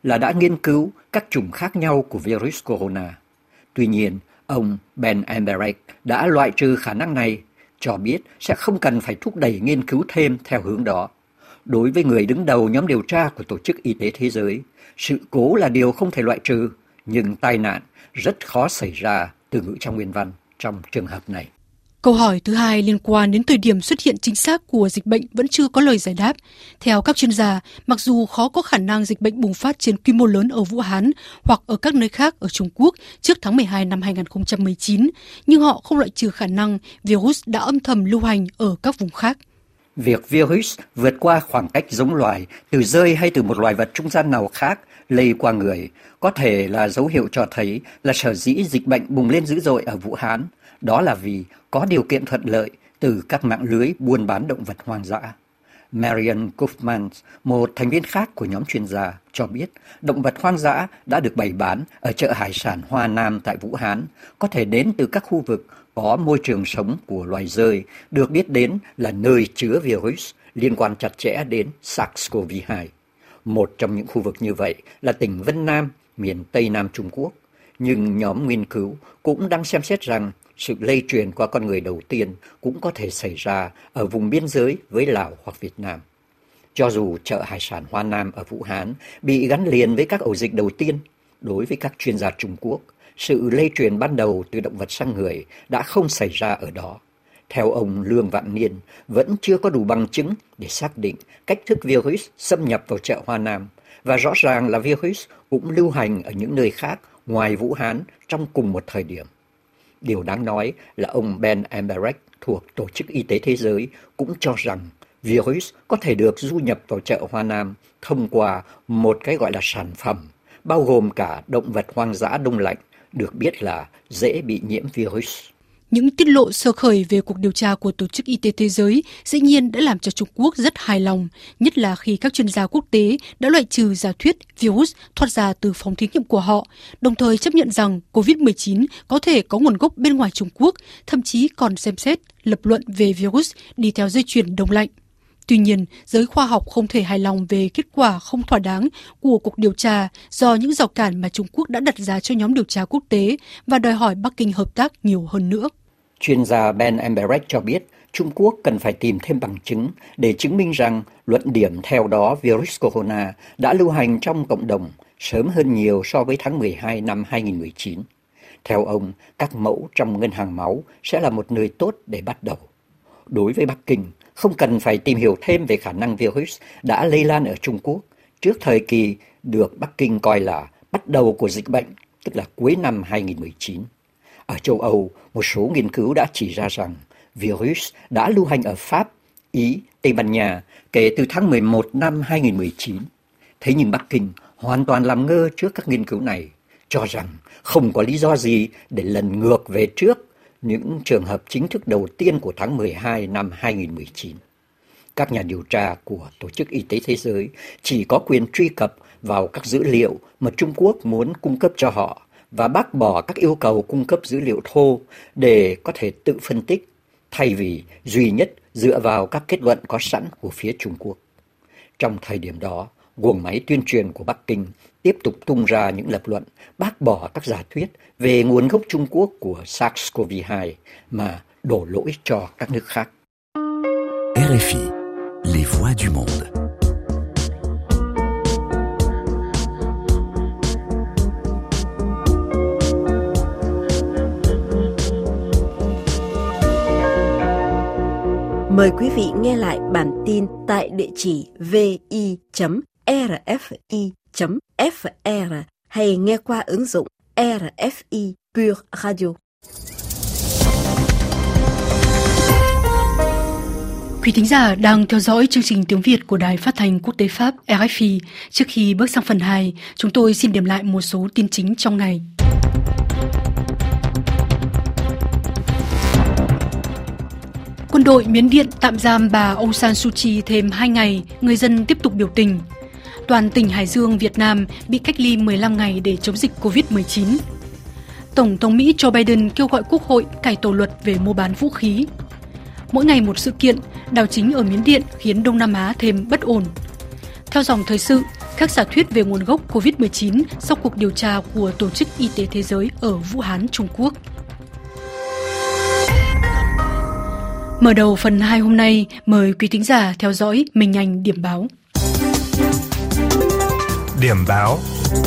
là đã nghiên cứu các chủng khác nhau của virus corona. Tuy nhiên, ông Ben Emberek đã loại trừ khả năng này, cho biết sẽ không cần phải thúc đẩy nghiên cứu thêm theo hướng đó. Đối với người đứng đầu nhóm điều tra của Tổ chức Y tế Thế giới, sự cố là điều không thể loại trừ, nhưng tai nạn rất khó xảy ra, từ ngữ trong nguyên văn trong trường hợp này. Câu hỏi thứ hai liên quan đến thời điểm xuất hiện chính xác của dịch bệnh vẫn chưa có lời giải đáp. Theo các chuyên gia, mặc dù khó có khả năng dịch bệnh bùng phát trên quy mô lớn ở Vũ Hán hoặc ở các nơi khác ở Trung Quốc trước tháng 12 năm 2019, nhưng họ không loại trừ khả năng virus đã âm thầm lưu hành ở các vùng khác. Việc virus vượt qua khoảng cách giống loài từ rơi hay từ một loài vật trung gian nào khác lây qua người có thể là dấu hiệu cho thấy là sở dĩ dịch bệnh bùng lên dữ dội ở Vũ Hán. Đó là vì có điều kiện thuận lợi từ các mạng lưới buôn bán động vật hoang dã. Marian Kaufman, một thành viên khác của nhóm chuyên gia, cho biết động vật hoang dã đã được bày bán ở chợ hải sản Hoa Nam tại Vũ Hán, có thể đến từ các khu vực có môi trường sống của loài dơi, được biết đến là nơi chứa virus liên quan chặt chẽ đến SARS-CoV-2. Một trong những khu vực như vậy là tỉnh Vân Nam, miền Tây Nam Trung Quốc. Nhưng nhóm nghiên cứu cũng đang xem xét rằng sự lây truyền qua con người đầu tiên cũng có thể xảy ra ở vùng biên giới với Lào hoặc Việt Nam. Cho dù chợ hải sản Hoa Nam ở Vũ Hán bị gắn liền với các ổ dịch đầu tiên, đối với các chuyên gia Trung Quốc, sự lây truyền ban đầu từ động vật sang người đã không xảy ra ở đó. Theo ông Lương Vạn Niên, vẫn chưa có đủ bằng chứng để xác định cách thức virus xâm nhập vào chợ Hoa Nam, và rõ ràng là virus cũng lưu hành ở những nơi khác ngoài Vũ Hán trong cùng một thời điểm. Điều đáng nói là ông Ben Emberek thuộc Tổ chức Y tế Thế giới cũng cho rằng virus có thể được du nhập vào chợ Hoa Nam thông qua một cái gọi là sản phẩm, bao gồm cả động vật hoang dã đông lạnh, được biết là dễ bị nhiễm virus. Những tiết lộ sơ khởi về cuộc điều tra của Tổ chức Y tế Thế giới dĩ nhiên đã làm cho Trung Quốc rất hài lòng, nhất là khi các chuyên gia quốc tế đã loại trừ giả thuyết virus thoát ra từ phòng thí nghiệm của họ, đồng thời chấp nhận rằng COVID-19 có thể có nguồn gốc bên ngoài Trung Quốc, thậm chí còn xem xét lập luận về virus đi theo dây chuyền đông lạnh. Tuy nhiên, giới khoa học không thể hài lòng về kết quả không thỏa đáng của cuộc điều tra do những rào cản mà Trung Quốc đã đặt ra cho nhóm điều tra quốc tế và đòi hỏi Bắc Kinh hợp tác nhiều hơn nữa. Chuyên gia Ben Emberek cho biết Trung Quốc cần phải tìm thêm bằng chứng để chứng minh rằng luận điểm theo đó virus corona đã lưu hành trong cộng đồng sớm hơn nhiều so với tháng 12 năm 2019. Theo ông, các mẫu trong ngân hàng máu sẽ là một nơi tốt để bắt đầu. Đối với Bắc Kinh, không cần phải tìm hiểu thêm về khả năng virus đã lây lan ở Trung Quốc trước thời kỳ được Bắc Kinh coi là bắt đầu của dịch bệnh, tức là cuối năm 2019. Ở châu Âu, một số nghiên cứu đã chỉ ra rằng virus đã lưu hành ở Pháp, Ý, Tây Ban Nha kể từ tháng 11 năm 2019. Thế nhưng Bắc Kinh hoàn toàn làm ngơ trước các nghiên cứu này, cho rằng không có lý do gì để lần ngược về trước những trường hợp chính thức đầu tiên của tháng 12 năm 2019. Các nhà điều tra của Tổ chức Y tế Thế giới chỉ có quyền truy cập vào các dữ liệu mà Trung Quốc muốn cung cấp cho họ và bác bỏ các yêu cầu cung cấp dữ liệu thô để có thể tự phân tích, thay vì duy nhất dựa vào các kết luận có sẵn của phía Trung Quốc. Trong thời điểm đó, guồng máy tuyên truyền của Bắc Kinh tiếp tục tung ra những lập luận bác bỏ các giả thuyết về nguồn gốc Trung Quốc của SARS-CoV-2 mà đổ lỗi cho các nước khác. RFI, les voix du monde. Mời quý vị nghe lại bản tin tại địa chỉ vi.rfi.fr hay nghe qua ứng dụng RFI Pure Radio. Quý thính giả đang theo dõi chương trình tiếng Việt của Đài Phát thanh Quốc tế Pháp RFI. Trước khi bước sang phần 2, chúng tôi xin điểm lại một số tin chính trong ngày. Quân đội Miến Điện tạm giam bà Aung San Suu Kyi thêm 2 ngày, người dân tiếp tục biểu tình. Toàn tỉnh Hải Dương, Việt Nam bị cách ly 15 ngày để chống dịch COVID-19. Tổng thống Mỹ Joe Biden kêu gọi Quốc hội cải tổ luật về mua bán vũ khí. Mỗi ngày một sự kiện, đảo chính ở Miến Điện khiến Đông Nam Á thêm bất ổn. Theo dòng thời sự, các giả thuyết về nguồn gốc COVID-19 sau cuộc điều tra của Tổ chức Y tế Thế giới ở Vũ Hán, Trung Quốc. Mở đầu phần 2 hôm nay, mời quý thính giả theo dõi Minh Anh điểm báo. Điểm báo.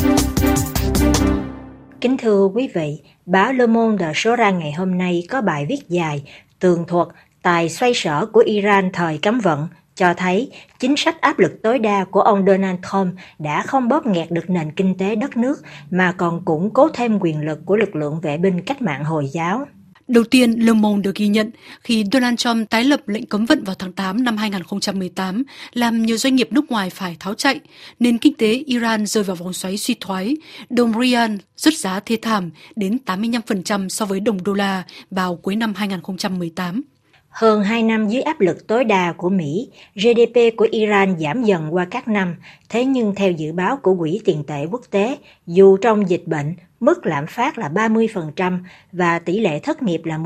Kính thưa quý vị, báo Le Monde số ra ngày hôm nay có bài viết dài tường thuật tài xoay sở của Iran thời cấm vận, cho thấy chính sách áp lực tối đa của ông Donald Trump đã không bóp nghẹt được nền kinh tế đất nước mà còn củng cố thêm quyền lực của lực lượng vệ binh cách mạng Hồi giáo. Đầu tiên, Le Monde được ghi nhận khi Donald Trump tái lập lệnh cấm vận vào tháng 8 năm 2018, làm nhiều doanh nghiệp nước ngoài phải tháo chạy, nền kinh tế Iran rơi vào vòng xoáy suy thoái, đồng rial rớt giá thê thảm đến 85% so với đồng đô la vào cuối năm 2018. Hơn 2 năm dưới áp lực tối đa của Mỹ, GDP của Iran giảm dần qua các năm, thế nhưng theo dự báo của Quỹ tiền tệ quốc tế, dù trong dịch bệnh, mức lạm phát là 30% và tỷ lệ thất nghiệp là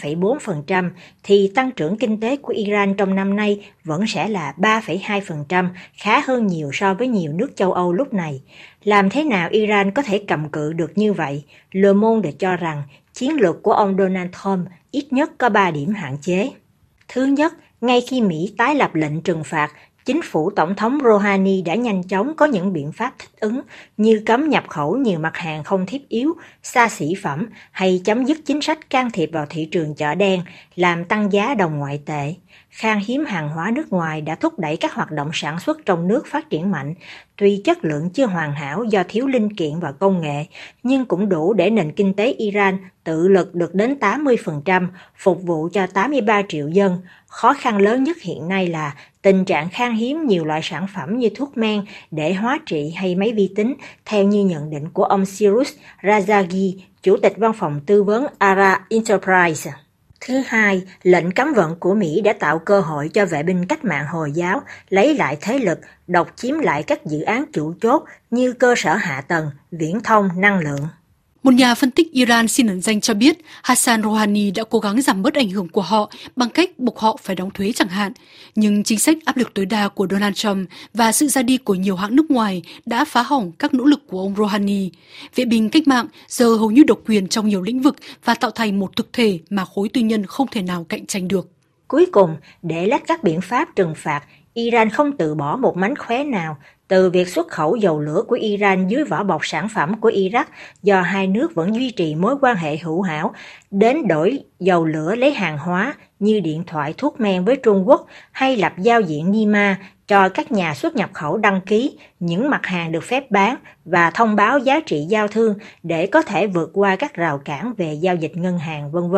12,4%, thì tăng trưởng kinh tế của Iran trong năm nay vẫn sẽ là 3,2%, khá hơn nhiều so với nhiều nước châu Âu lúc này. Làm thế nào Iran có thể cầm cự được như vậy? Le Monde cho rằng chiến lược của ông Donald Trump ít nhất có 3 điểm hạn chế. Thứ nhất, ngay khi Mỹ tái lập lệnh trừng phạt, chính phủ Tổng thống Rouhani đã nhanh chóng có những biện pháp thích ứng như cấm nhập khẩu nhiều mặt hàng không thiết yếu, xa xỉ phẩm hay chấm dứt chính sách can thiệp vào thị trường chợ đen, làm tăng giá đồng ngoại tệ. Khan hiếm hàng hóa nước ngoài đã thúc đẩy các hoạt động sản xuất trong nước phát triển mạnh, tuy chất lượng chưa hoàn hảo do thiếu linh kiện và công nghệ, nhưng cũng đủ để nền kinh tế Iran tự lực được đến 80%, phục vụ cho 83 triệu dân. Khó khăn lớn nhất hiện nay là tình trạng khan hiếm nhiều loại sản phẩm như thuốc men để hóa trị hay máy vi tính, theo như nhận định của ông Cyrus Razagi, Chủ tịch Văn phòng Tư vấn Ara Enterprise. Thứ hai, lệnh cấm vận của Mỹ đã tạo cơ hội cho vệ binh cách mạng Hồi giáo lấy lại thế lực, độc chiếm lại các dự án chủ chốt như cơ sở hạ tầng, viễn thông, năng lượng. Một nhà phân tích Iran xin ẩn danh cho biết Hassan Rouhani đã cố gắng giảm bớt ảnh hưởng của họ bằng cách buộc họ phải đóng thuế chẳng hạn. Nhưng chính sách áp lực tối đa của Donald Trump và sự ra đi của nhiều hãng nước ngoài đã phá hỏng các nỗ lực của ông Rouhani. Vệ binh cách mạng giờ hầu như độc quyền trong nhiều lĩnh vực và tạo thành một thực thể mà khối tư nhân không thể nào cạnh tranh được. Cuối cùng, để lách các biện pháp trừng phạt, Iran không từ bỏ một mánh khóe nào, từ việc xuất khẩu dầu lửa của Iran dưới vỏ bọc sản phẩm của Iraq do hai nước vẫn duy trì mối quan hệ hữu hảo, đến đổi dầu lửa lấy hàng hóa như điện thoại, thuốc men với Trung Quốc hay lập giao diện NIMA cho các nhà xuất nhập khẩu đăng ký những mặt hàng được phép bán và thông báo giá trị giao thương để có thể vượt qua các rào cản về giao dịch ngân hàng, v.v.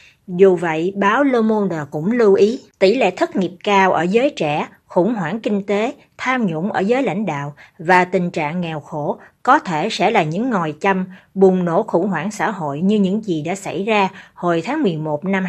Dù vậy, báo Le Monde cũng lưu ý tỷ lệ thất nghiệp cao ở giới trẻ, khủng hoảng kinh tế, tham nhũng ở giới lãnh đạo và tình trạng nghèo khổ có thể sẽ là những ngòi châm bùng nổ khủng hoảng xã hội như những gì đã xảy ra hồi tháng 11 năm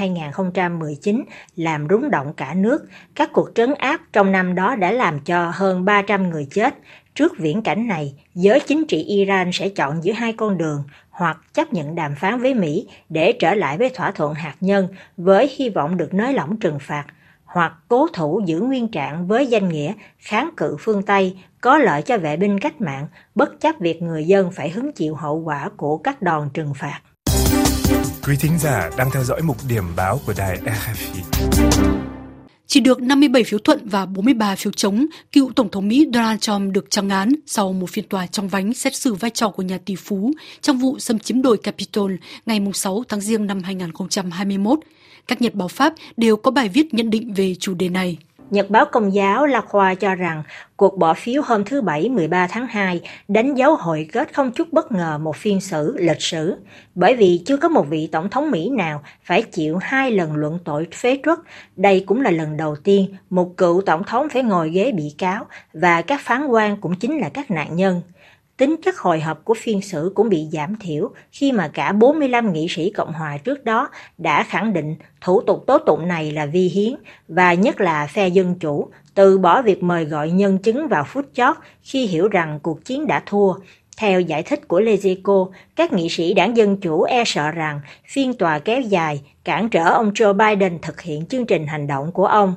2019, làm rúng động cả nước. Các cuộc trấn áp trong năm đó đã làm cho hơn 300 người chết. Trước viễn cảnh này, giới chính trị Iran sẽ chọn giữa hai con đường, hoặc chấp nhận đàm phán với Mỹ để trở lại với thỏa thuận hạt nhân với hy vọng được nới lỏng trừng phạt, hoặc cố thủ giữ nguyên trạng với danh nghĩa kháng cự phương Tây, có lợi cho vệ binh cách mạng, bất chấp việc người dân phải hứng chịu hậu quả của các đòn trừng phạt. Quý thính giả đang theo dõi mục điểm báo của đài RFI. Chỉ được 57 phiếu thuận và 43 phiếu chống, cựu Tổng thống Mỹ Donald Trump được trắng án sau một phiên tòa trong vánh xét xử vai trò của nhà tỷ phú trong vụ xâm chiếm đồi Capitol ngày 6 tháng Giêng năm 2021. Các nhật báo Pháp đều có bài viết nhận định về chủ đề này. Nhật báo Công giáo La Croix cho rằng cuộc bỏ phiếu hôm thứ Bảy 13 tháng 2 đánh dấu hồi kết không chút bất ngờ một phiên xử lịch sử, bởi vì chưa có một vị tổng thống Mỹ nào phải chịu 2 lần luận tội phế truất. Đây cũng là lần đầu tiên một cựu tổng thống phải ngồi ghế bị cáo và các phán quan cũng chính là các nạn nhân. Tính chất hồi hộp của phiên xử cũng bị giảm thiểu khi mà cả 45 nghị sĩ Cộng hòa trước đó đã khẳng định thủ tục tố tụng này là vi hiến, và nhất là phe Dân Chủ từ bỏ việc mời gọi nhân chứng vào phút chót khi hiểu rằng cuộc chiến đã thua. Theo giải thích của Lezico, các nghị sĩ đảng Dân Chủ e sợ rằng phiên tòa kéo dài cản trở ông Joe Biden thực hiện chương trình hành động của ông.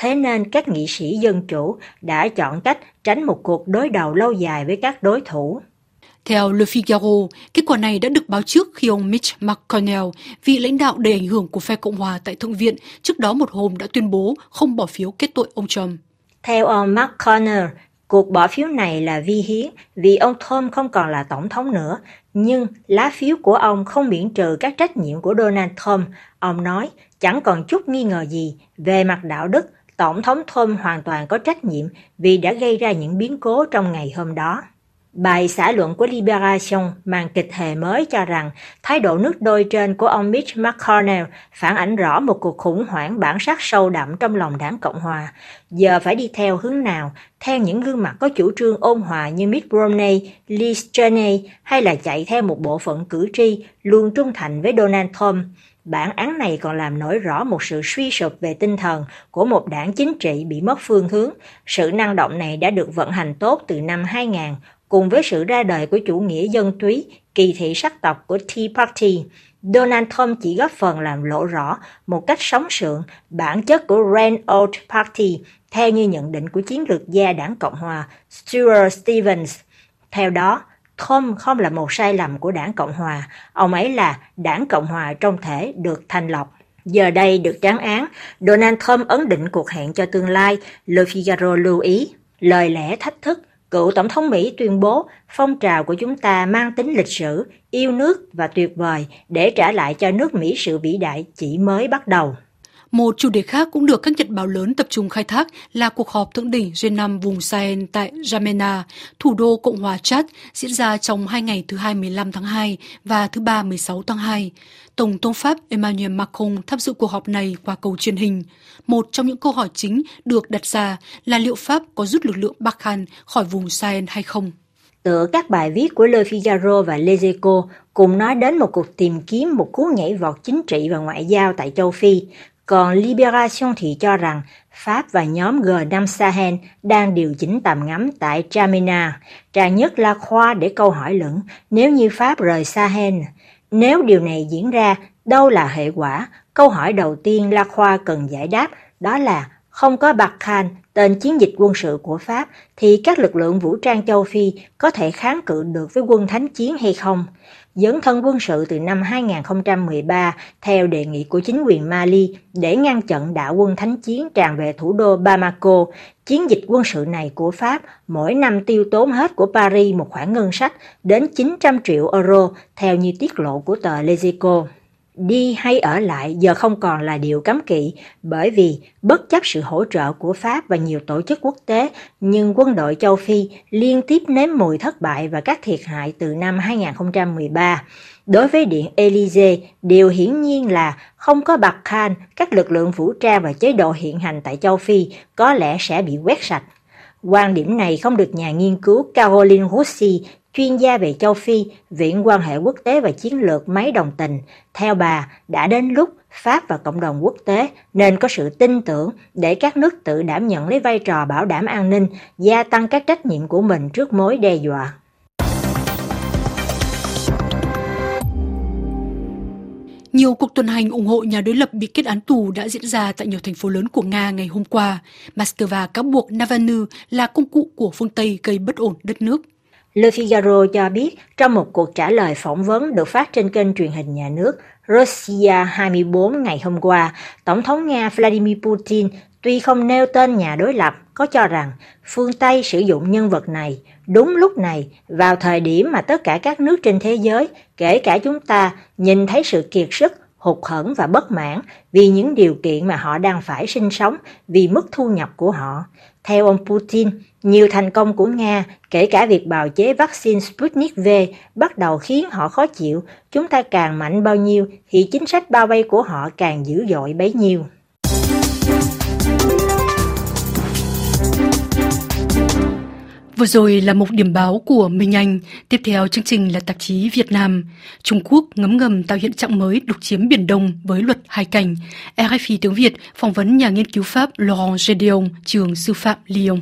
thế nên các nghị sĩ Dân Chủ đã chọn cách tránh một cuộc đối đầu lâu dài với các đối thủ. Theo Le Figaro, kết quả này đã được báo trước khi ông Mitch McConnell, vị lãnh đạo đầy ảnh hưởng của phe Cộng hòa tại Thượng viện, trước đó một hôm đã tuyên bố không bỏ phiếu kết tội ông Trump. Theo ông McConnell, cuộc bỏ phiếu này là vi hiến vì ông Trump không còn là tổng thống nữa, nhưng lá phiếu của ông không miễn trừ các trách nhiệm của Donald Trump. Ông nói, chẳng còn chút nghi ngờ gì, về mặt đạo đức, Tổng thống Trump hoàn toàn có trách nhiệm vì đã gây ra những biến cố trong ngày hôm đó. Bài xã luận của Libération mang kịch hề mới cho rằng thái độ nước đôi trên của ông Mitch McConnell phản ảnh rõ một cuộc khủng hoảng bản sắc sâu đậm trong lòng đảng Cộng hòa. Giờ phải đi theo hướng nào, theo những gương mặt có chủ trương ôn hòa như Mitt Romney, Liz Cheney hay là chạy theo một bộ phận cử tri luôn trung thành với Donald Trump. Bản án này còn làm nổi rõ một sự suy sụp về tinh thần của một đảng chính trị bị mất phương hướng. Sự năng động này đã được vận hành tốt từ năm 2000, cùng với sự ra đời của chủ nghĩa dân túy, kỳ thị sắc tộc của Tea Party. Donald Trump chỉ góp phần làm lộ rõ một cách sóng sượng bản chất của Grand Old Party, theo như nhận định của chiến lược gia đảng Cộng hòa Stuart Stevens. Theo đó, Trump không là một sai lầm của đảng Cộng hòa, ông ấy là đảng Cộng hòa trong thể được thanh lọc. Giờ đây được trắng án, Donald Trump ấn định cuộc hẹn cho tương lai. Le Figaro lưu ý, lời lẽ thách thức, cựu Tổng thống Mỹ tuyên bố phong trào của chúng ta mang tính lịch sử, yêu nước và tuyệt vời để trả lại cho nước Mỹ sự vĩ đại chỉ mới bắt đầu. Một chủ đề khác cũng được các nhật báo lớn tập trung khai thác là cuộc họp thượng đỉnh G5 vùng Sahel tại N'Djamena, thủ đô Cộng hòa Chad, diễn ra trong 2 ngày thứ Hai 15 tháng 2 và thứ Ba 16 tháng 2. Tổng thống Pháp Emmanuel Macron tham dự cuộc họp này qua cầu truyền hình. Một trong những câu hỏi chính được đặt ra là liệu Pháp có rút lực lượng Barkhane khỏi vùng Sahel hay không? Tựa các bài viết của Le Figaro và Les Echos cùng nói đến một cuộc tìm kiếm một cú nhảy vọt chính trị và ngoại giao tại châu Phi. Còn Libération thì cho rằng Pháp và nhóm G5 Sahel đang điều chỉnh tầm ngắm tại N'Djamena. Trang nhất La Croix để câu hỏi lửng, nếu như Pháp rời Sahel, nếu điều này diễn ra, đâu là hệ quả? Câu hỏi đầu tiên La Croix cần giải đáp đó là không có Barkhane, tên chiến dịch quân sự của Pháp, thì các lực lượng vũ trang châu Phi có thể kháng cự được với quân thánh chiến hay không? Dấn thân quân sự từ năm 2013 theo đề nghị của chính quyền Mali để ngăn chặn đạo quân thánh chiến tràn về thủ đô Bamako. Chiến dịch quân sự này của Pháp mỗi năm tiêu tốn hết của Paris một khoản ngân sách đến 900 triệu euro theo như tiết lộ của tờ Les Echos. Đi hay ở lại giờ không còn là điều cấm kỵ, bởi vì bất chấp sự hỗ trợ của Pháp và nhiều tổ chức quốc tế, nhưng quân đội châu Phi liên tiếp nếm mùi thất bại và các thiệt hại từ năm 2013. Đối với Điện Élysée, điều hiển nhiên là không có Barkhane, các lực lượng vũ trang và chế độ hiện hành tại châu Phi có lẽ sẽ bị quét sạch. Quan điểm này không được nhà nghiên cứu Caroline Roussy, chuyên gia về châu Phi, Viện quan hệ quốc tế và chiến lược máy đồng tình. Theo bà, đã đến lúc Pháp và cộng đồng quốc tế nên có sự tin tưởng để các nước tự đảm nhận lấy vai trò bảo đảm an ninh, gia tăng các trách nhiệm của mình trước mối đe dọa. Nhiều cuộc tuần hành ủng hộ nhà đối lập bị kết án tù đã diễn ra tại nhiều thành phố lớn của Nga ngày hôm qua. Moscow cáo buộc Navalny là công cụ của phương Tây gây bất ổn đất nước. Le Figaro cho biết trong một cuộc trả lời phỏng vấn được phát trên kênh truyền hình nhà nước Russia 24 ngày hôm qua, Tổng thống Nga Vladimir Putin tuy không nêu tên nhà đối lập, có cho rằng phương Tây sử dụng nhân vật này đúng lúc này, vào thời điểm mà tất cả các nước trên thế giới, kể cả chúng ta, nhìn thấy sự kiệt sức, hụt hẫng và bất mãn vì những điều kiện mà họ đang phải sinh sống, vì mức thu nhập của họ. Theo ông Putin, nhiều thành công của Nga, kể cả việc bào chế vaccine Sputnik V, bắt đầu khiến họ khó chịu. Chúng ta càng mạnh bao nhiêu thì chính sách bao vây của họ càng dữ dội bấy nhiêu. Vừa rồi là một điểm báo của Minh Anh. Tiếp theo chương trình là tạp chí Việt Nam. Trung Quốc ngấm ngầm tạo hiện trạng mới độc chiếm Biển Đông với luật hai cảnh. RFI tiếng Việt phỏng vấn nhà nghiên cứu Pháp Laurent Gédéon, trường sư phạm Lyon.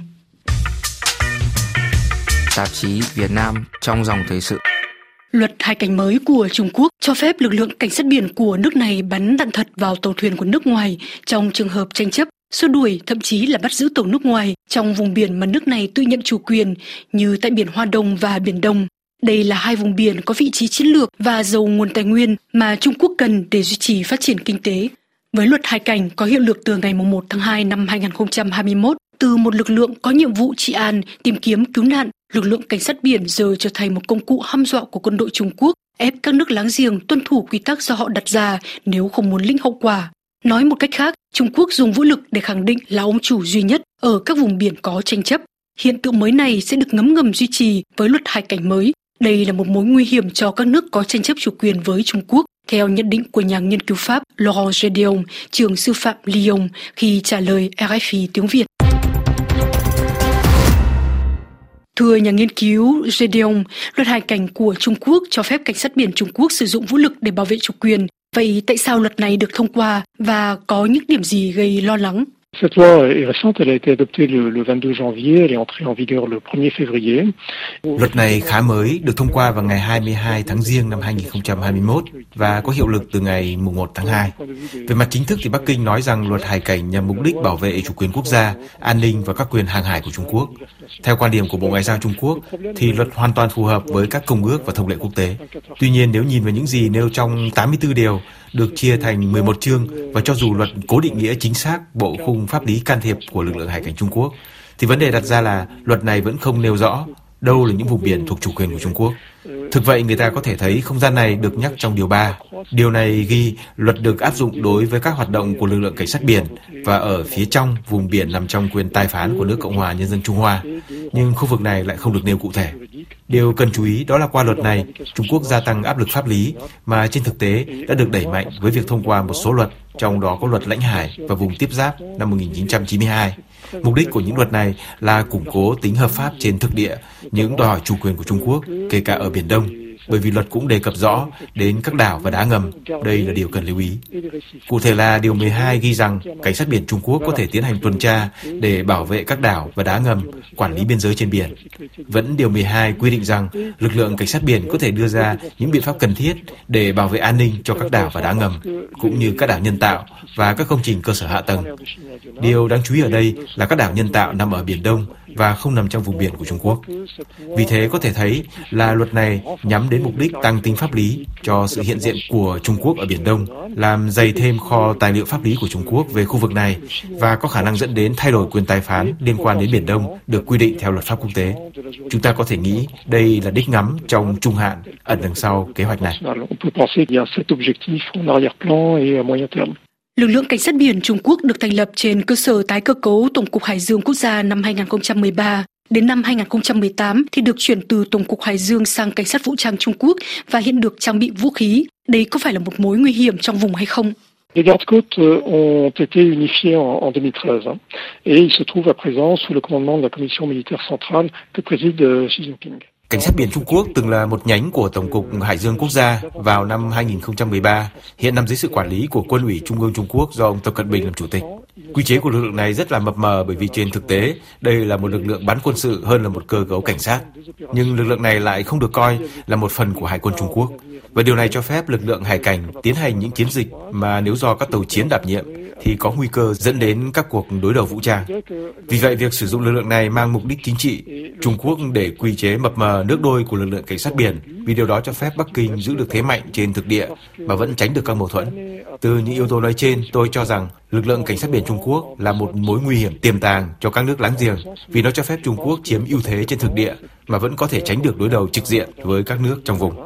Tạp chí Việt Nam trong dòng thời sự. Luật hai cảnh mới của Trung Quốc cho phép lực lượng cảnh sát biển của nước này bắn đạn thật vào tàu thuyền của nước ngoài trong trường hợp tranh chấp xua đuổi thậm chí là bắt giữ tàu nước ngoài trong vùng biển mà nước này tự nhận chủ quyền như tại biển Hoa Đông và Biển Đông. Đây là hai vùng biển có vị trí chiến lược và giàu nguồn tài nguyên mà Trung Quốc cần để duy trì phát triển kinh tế. Với luật hải cảnh có hiệu lực từ ngày 1 tháng 2 năm 2021, từ một lực lượng có nhiệm vụ trị an, tìm kiếm cứu nạn, lực lượng cảnh sát biển giờ trở thành một công cụ hăm dọa của quân đội Trung Quốc, ép các nước láng giềng tuân thủ quy tắc do họ đặt ra nếu không muốn lĩnh hậu quả. Nói một cách khác, Trung Quốc dùng vũ lực để khẳng định là ông chủ duy nhất ở các vùng biển có tranh chấp. Hiện tượng mới này sẽ được ngấm ngầm duy trì với luật hải cảnh mới. Đây là một mối nguy hiểm cho các nước có tranh chấp chủ quyền với Trung Quốc, theo nhận định của nhà nghiên cứu Pháp Laurent Gedeon, trường sư phạm Lyon, khi trả lời RFI tiếng Việt. Thưa nhà nghiên cứu Gedeon, luật hải cảnh của Trung Quốc cho phép cảnh sát biển Trung Quốc sử dụng vũ lực để bảo vệ chủ quyền. Vậy tại sao luật này được thông qua và có những điểm gì gây lo lắng? Cette loi est récente, elle a été adoptée le 22 janvier, elle est entrée en vigueur le 1er février. Luật này khá mới, được thông qua vào ngày 22 tháng Giêng năm 2021 và có hiệu lực từ ngày 1 tháng 2. Về mặt chính thức thì Bắc Kinh nói rằng luật hải cảnh nhằm mục đích bảo vệ chủ quyền quốc gia, an ninh và các quyền hàng hải của Trung Quốc. Theo quan điểm của Bộ Ngoại giao Trung Quốc thì luật hoàn toàn phù hợp với các công ước và thông lệ quốc tế. Tuy nhiên nếu nhìn vào những gì nêu trong 84 điều được chia thành 11 chương và cho dù luật cố định nghĩa chính xác bộ khung pháp lý can thiệp của lực lượng hải cảnh Trung Quốc, thì vấn đề đặt ra là luật này vẫn không nêu rõ đâu là những vùng biển thuộc chủ quyền của Trung Quốc. Thực vậy, người ta có thể thấy không gian này được nhắc trong điều 3. Điều này ghi luật được áp dụng đối với các hoạt động của lực lượng cảnh sát biển và ở phía trong vùng biển nằm trong quyền tài phán của nước Cộng hòa Nhân dân Trung Hoa. Nhưng khu vực này lại không được nêu cụ thể. Điều cần chú ý đó là qua luật này, Trung Quốc gia tăng áp lực pháp lý mà trên thực tế đã được đẩy mạnh với việc thông qua một số luật, trong đó có luật lãnh hải và vùng tiếp giáp năm 1992. Mục đích của những luật này là củng cố tính hợp pháp trên thực địa những đòi hỏi chủ quyền của Trung Quốc, kể cả ở Biển Đông, bởi vì luật cũng đề cập rõ đến các đảo và đá ngầm. Đây là điều cần lưu ý. Cụ thể là điều 12 ghi rằng cảnh sát biển Trung Quốc có thể tiến hành tuần tra để bảo vệ các đảo và đá ngầm, quản lý biên giới trên biển. Vẫn điều 12 quy định rằng lực lượng cảnh sát biển có thể đưa ra những biện pháp cần thiết để bảo vệ an ninh cho các đảo và đá ngầm, cũng như các đảo nhân tạo và các công trình cơ sở hạ tầng. Điều đáng chú ý ở đây là các đảo nhân tạo nằm ở Biển Đông và không nằm trong vùng biển của Trung Quốc. Vì thế có thể thấy là luật này nhắm đến mục đích tăng tính pháp lý cho sự hiện diện của Trung Quốc ở Biển Đông, làm dày thêm kho tài liệu pháp lý của Trung Quốc về khu vực này và có khả năng dẫn đến thay đổi quyền tài phán liên quan đến Biển Đông được quy định theo luật pháp quốc tế. Chúng ta có thể nghĩ đây là đích ngắm trong trung hạn ẩn đằng sau kế hoạch này. Lực lượng cảnh sát biển Trung Quốc được thành lập trên cơ sở tái cơ cấu Tổng cục Hải dương Quốc gia năm 2013. Đến năm 2018 thì được chuyển từ Tổng cục Hải dương sang Cảnh sát vũ trang Trung Quốc và hiện được trang bị vũ khí. Đây có phải là một mối nguy hiểm trong vùng hay không? Les gardes-côtes ont été unifiés en 2013 et ils se trouvent à présent sous le commandement de la Commission militaire centrale que préside Xi Jinping. Cảnh sát biển Trung Quốc từng là một nhánh của Tổng cục Hải dương Quốc gia vào năm 2013, hiện nằm dưới sự quản lý của Quân ủy Trung ương Trung Quốc do ông Tập Cận Bình làm chủ tịch. Quy chế của lực lượng này rất là mập mờ bởi vì trên thực tế đây là một lực lượng bán quân sự hơn là một cơ cấu cảnh sát. Nhưng lực lượng này lại không được coi là một phần của Hải quân Trung Quốc. Và điều này cho phép lực lượng hải cảnh tiến hành những chiến dịch mà nếu do các tàu chiến đảm nhiệm thì có nguy cơ dẫn đến các cuộc đối đầu vũ trang. Vì vậy, việc sử dụng lực lượng này mang mục đích chính trị. Trung Quốc để quy chế mập mờ nước đôi của lực lượng cảnh sát biển vì điều đó cho phép Bắc Kinh giữ được thế mạnh trên thực địa mà vẫn tránh được các mâu thuẫn. Từ những yếu tố nói trên, tôi cho rằng lực lượng cảnh sát biển Trung Quốc là một mối nguy hiểm tiềm tàng cho các nước láng giềng vì nó cho phép Trung Quốc chiếm ưu thế trên thực địa mà vẫn có thể tránh được đối đầu trực diện với các nước trong vùng.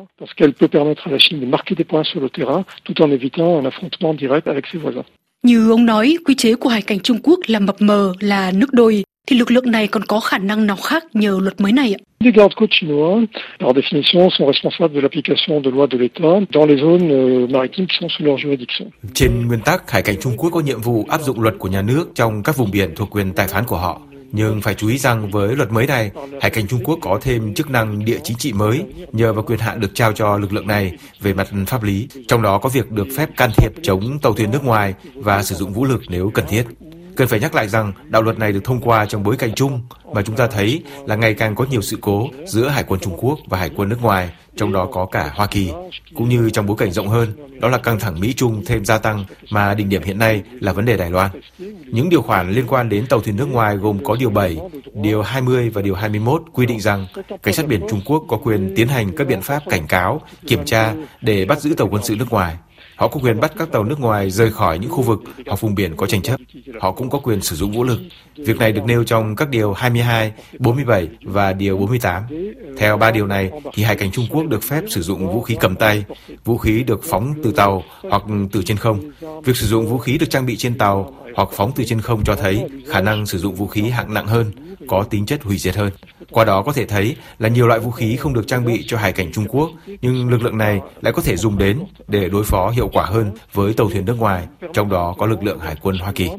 Như ông nói, quy chế của hải cảnh Trung Quốc là mập mờ, là nước đôi, thì lực lượng này còn có khả năng nào khác nhờ luật mới này ạ? Les gardes-côtes chinois, par définition, sont responsables de l'application de lois de l'État dans les zones maritimes qui sont sous leur juridiction. Trên nguyên tắc, hải cảnh Trung Quốc có nhiệm vụ áp dụng luật của nhà nước trong các vùng biển thuộc quyền tài phán của họ. Nhưng phải chú ý rằng với luật mới này, hải cảnh Trung Quốc có thêm chức năng địa chính trị mới nhờ vào quyền hạn được trao cho lực lượng này về mặt pháp lý, trong đó có việc được phép can thiệp chống tàu thuyền nước ngoài và sử dụng vũ lực nếu cần thiết. Cần phải nhắc lại rằng đạo luật này được thông qua trong bối cảnh chung mà chúng ta thấy là ngày càng có nhiều sự cố giữa Hải quân Trung Quốc và Hải quân nước ngoài, trong đó có cả Hoa Kỳ, cũng như trong bối cảnh rộng hơn, đó là căng thẳng Mỹ-Trung thêm gia tăng mà đỉnh điểm hiện nay là vấn đề Đài Loan. Những điều khoản liên quan đến tàu thuyền nước ngoài gồm có điều 7, điều 20 và điều 21 quy định rằng cảnh sát biển Trung Quốc có quyền tiến hành các biện pháp cảnh cáo, kiểm tra để bắt giữ tàu quân sự nước ngoài. Họ có quyền bắt các tàu nước ngoài rời khỏi những khu vực hoặc vùng biển có tranh chấp. Họ cũng có quyền sử dụng vũ lực. Việc này được nêu trong các điều 22, 47 và điều 48. Theo 3 điều này, thì Hải cảnh Trung Quốc được phép sử dụng vũ khí cầm tay, vũ khí được phóng từ tàu hoặc từ trên không. Việc sử dụng vũ khí được trang bị trên tàu hoặc phóng từ trên không cho thấy khả năng sử dụng vũ khí hạng nặng hơn, có tính chất hủy diệt hơn. Qua đó có thể thấy là nhiều loại vũ khí không được trang bị cho Hải cảnh Trung Quốc, nhưng lực lượng này lại có thể dùng đến để đối phó hiệu quả hơn với tàu thuyền nước ngoài, trong đó có lực lượng Hải quân Hoa Kỳ.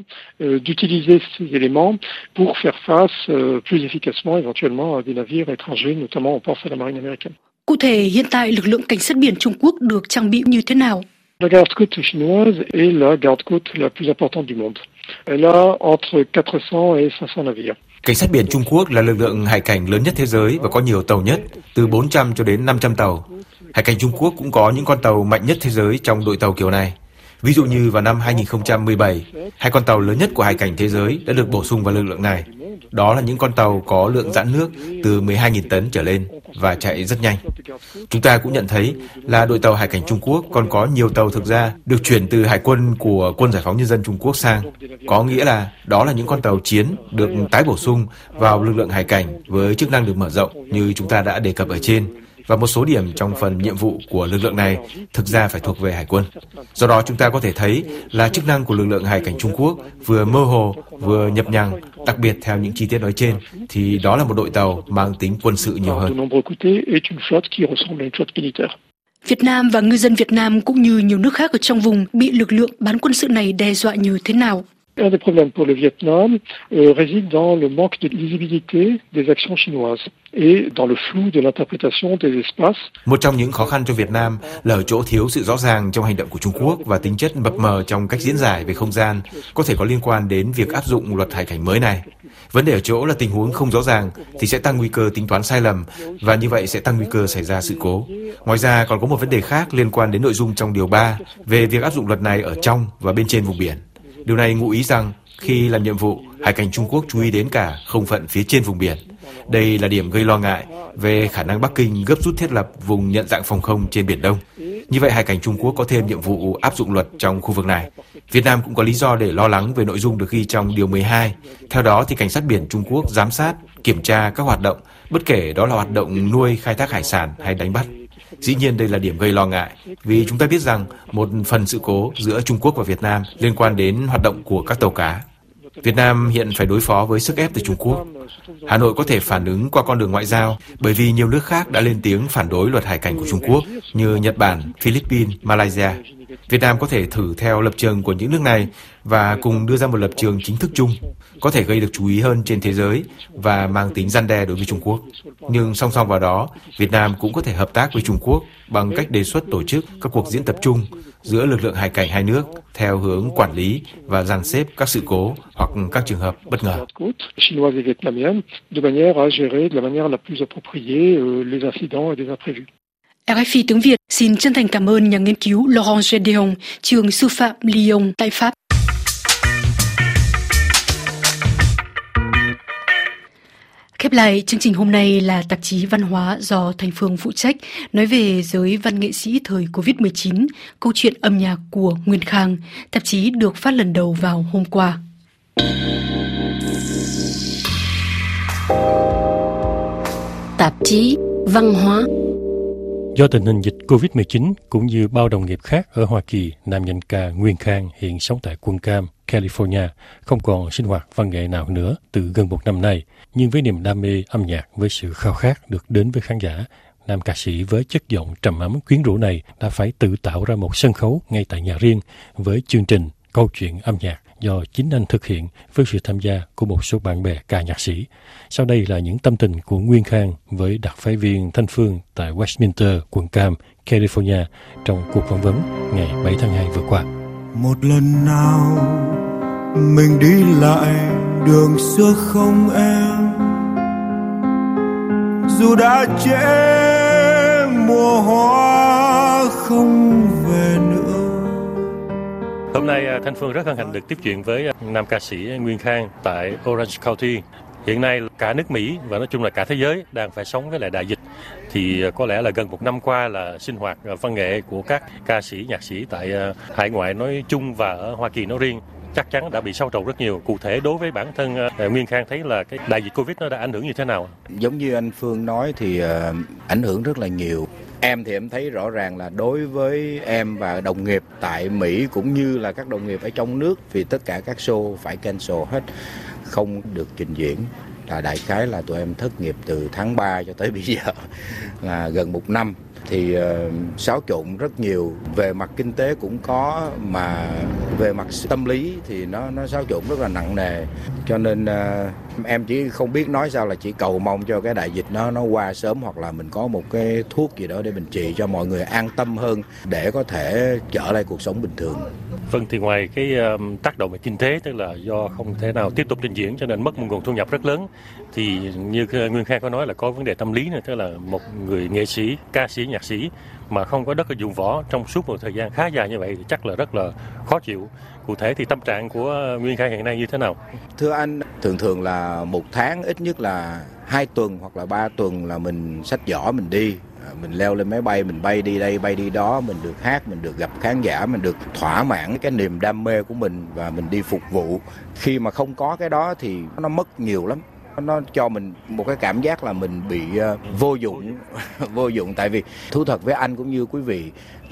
Cụ thể, hiện tại lực lượng cảnh sát biển Trung Quốc được trang bị như thế nào? La garde-côte chinoise est la garde-côte la plus importante du monde. Elle a entre 400 et 500 navires. Cảnh sát biển Trung Quốc là lực lượng hải cảnh lớn nhất thế giới và có nhiều tàu nhất, từ 400 cho đến 500 tàu. Hải cảnh Trung Quốc cũng có những con tàu mạnh nhất thế giới trong đội tàu kiểu này. Ví dụ như vào năm 2017, 2 con tàu lớn nhất của hải cảnh thế giới đã được bổ sung vào lực lượng này. Đó là những con tàu có lượng dãn nước từ 12.000 tấn trở lên và chạy rất nhanh. Chúng ta cũng nhận thấy là đội tàu hải cảnh Trung Quốc còn có nhiều tàu thực ra được chuyển từ hải quân của Quân Giải phóng Nhân dân Trung Quốc sang. Có nghĩa là đó là những con tàu chiến được tái bổ sung vào lực lượng hải cảnh với chức năng được mở rộng như chúng ta đã đề cập ở trên. Và một số điểm trong phần nhiệm vụ của lực lượng này thực ra phải thuộc về Hải quân. Do đó chúng ta có thể thấy là chức năng của lực lượng hải cảnh Trung Quốc vừa mơ hồ, vừa nhập nhằng, đặc biệt theo những chi tiết nói trên, thì đó là một đội tàu mang tính quân sự nhiều hơn. Việt Nam và ngư dân Việt Nam cũng như nhiều nước khác ở trong vùng bị lực lượng bán quân sự này đe dọa như thế nào? Un des problèmes pour le Vietnam réside dans le manque de lisibilité des actions chinoises et dans le flou de l'interprétation des espaces. Một trong những khó khăn cho Việt Nam là ở chỗ thiếu sự rõ ràng trong hành động của Trung Quốc và tính chất mập mờ trong cách diễn giải về không gian có thể có liên quan đến việc áp dụng luật hải cảnh mới này. Vấn đề ở chỗ là tình huống không rõ ràng thì sẽ tăng nguy cơ tính toán sai lầm và như vậy sẽ tăng nguy cơ xảy ra sự cố. Ngoài ra còn có một vấn đề khác liên quan đến nội dung trong điều 3 về việc áp dụng luật này ở trong và bên trên vùng biển. Điều này ngụ ý rằng khi làm nhiệm vụ, hải cảnh Trung Quốc chú ý đến cả không phận phía trên vùng biển. Đây là điểm gây lo ngại về khả năng Bắc Kinh gấp rút thiết lập vùng nhận dạng phòng không trên Biển Đông. Như vậy, hải cảnh Trung Quốc có thêm nhiệm vụ áp dụng luật trong khu vực này. Việt Nam cũng có lý do để lo lắng về nội dung được ghi trong điều 12. Theo đó, thì cảnh sát biển Trung Quốc giám sát, kiểm tra các hoạt động, bất kể đó là hoạt động nuôi, khai thác hải sản hay đánh bắt. Dĩ nhiên đây là điểm gây lo ngại, vì chúng ta biết rằng một phần sự cố giữa Trung Quốc và Việt Nam liên quan đến hoạt động của các tàu cá. Việt Nam hiện phải đối phó với sức ép từ Trung Quốc. Hà Nội có thể phản ứng qua con đường ngoại giao bởi vì nhiều nước khác đã lên tiếng phản đối luật hải cảnh của Trung Quốc như Nhật Bản, Philippines, Malaysia. Việt Nam có thể thử theo lập trường của những nước này và cùng đưa ra một lập trường chính thức chung, có thể gây được chú ý hơn trên thế giới và mang tính răn đe đối với Trung Quốc. Nhưng song song vào đó, Việt Nam cũng có thể hợp tác với Trung Quốc bằng cách đề xuất tổ chức các cuộc diễn tập chung giữa lực lượng hải cảnh hai nước theo hướng quản lý và dàn xếp các sự cố hoặc các trường hợp bất ngờ. RFI tiếng Việt xin chân thành cảm ơn nhà nghiên cứu Laurent Gedeon, trường sư phạm Lyon tại Pháp. Khép lại chương trình hôm nay là tạp chí văn hóa do Thành Phương phụ trách, nói về giới văn nghệ sĩ thời Covid-19, câu chuyện âm nhạc của Nguyên Khang. Tạp chí được phát lần đầu vào hôm qua. Tạp chí văn hóa. Do tình hình dịch Covid-19 cũng như bao đồng nghiệp khác ở Hoa Kỳ, nam danh ca Nguyên Khang hiện sống tại quận Cam, California, không còn sinh hoạt văn nghệ nào nữa từ gần một năm nay. Nhưng với niềm đam mê âm nhạc, với sự khao khát được đến với khán giả, nam ca sĩ với chất giọng trầm ấm quyến rũ này đã phải tự tạo ra một sân khấu ngay tại nhà riêng với chương trình Câu chuyện âm nhạc do chính anh thực hiện với sự tham gia của một số bạn bè ca nhạc sĩ. Sau đây là những tâm tình của Nguyên Khang với đặc phái viên Thanh Phương tại Westminster, quận Cam, California trong cuộc phỏng vấn ngày 7 tháng 2 vừa qua. Một lần nào mình đi lại đường xưa không em, dù đã trễ mùa hoa không về nữa. Hôm nay Thanh Phương rất hân hạnh được tiếp chuyện với nam ca sĩ Nguyên Khang tại Orange County. Hiện nay cả nước Mỹ và nói chung là cả thế giới đang phải sống với lại đại dịch. Thì có lẽ là gần một năm qua là sinh hoạt văn nghệ của các ca sĩ, nhạc sĩ tại hải ngoại nói chung và ở Hoa Kỳ nói riêng chắc chắn đã bị xáo trộn rất nhiều. Cụ thể đối với bản thân Nguyên Khang thấy là cái đại dịch Covid nó đã ảnh hưởng như thế nào? Giống như anh Phương nói thì ảnh hưởng rất là nhiều. Em thì em thấy rõ ràng là đối với em và đồng nghiệp tại Mỹ cũng như là các đồng nghiệp ở trong nước, vì tất cả các show phải cancel hết, không được trình diễn. Là đại khái là tụi em thất nghiệp từ tháng 3 cho tới bây giờ là gần một năm. Thì xáo trộn rất nhiều, về mặt kinh tế cũng có, mà về mặt tâm lý thì nó xáo trộn rất là nặng nề. Cho nên em chỉ không biết nói sao, là chỉ cầu mong cho cái đại dịch nó qua sớm, hoặc là mình có một cái thuốc gì đó để mình trị cho mọi người an tâm hơn để có thể trở lại cuộc sống bình thường. Vâng, thì ngoài cái tác động về kinh tế, tức là do không thể nào tiếp tục trình diễn cho nên mất một nguồn thu nhập rất lớn, thì như Nguyên Khang có nói là có vấn đề tâm lý nữa, tức là một người nghệ sĩ, ca sĩ, nhạc sĩ mà không có đất ở dụng võ trong suốt một thời gian khá dài như vậy thì chắc là rất là khó chịu. Cụ thể thì tâm trạng của Nguyên Khang hiện nay như thế nào? Thưa anh, thường là một tháng ít nhất là 2 tuần hoặc là 3 tuần là mình xách giỏ mình đi. Mình leo lên máy bay, mình bay đi đây, bay đi đó, mình được hát, mình được gặp khán giả, mình được thỏa mãn cái niềm đam mê của mình và mình đi phục vụ. Khi mà không có cái đó thì nó mất nhiều lắm. Nó cho mình một cái cảm giác là mình bị vô dụng. Tại vì thú thật với anh cũng như quý vị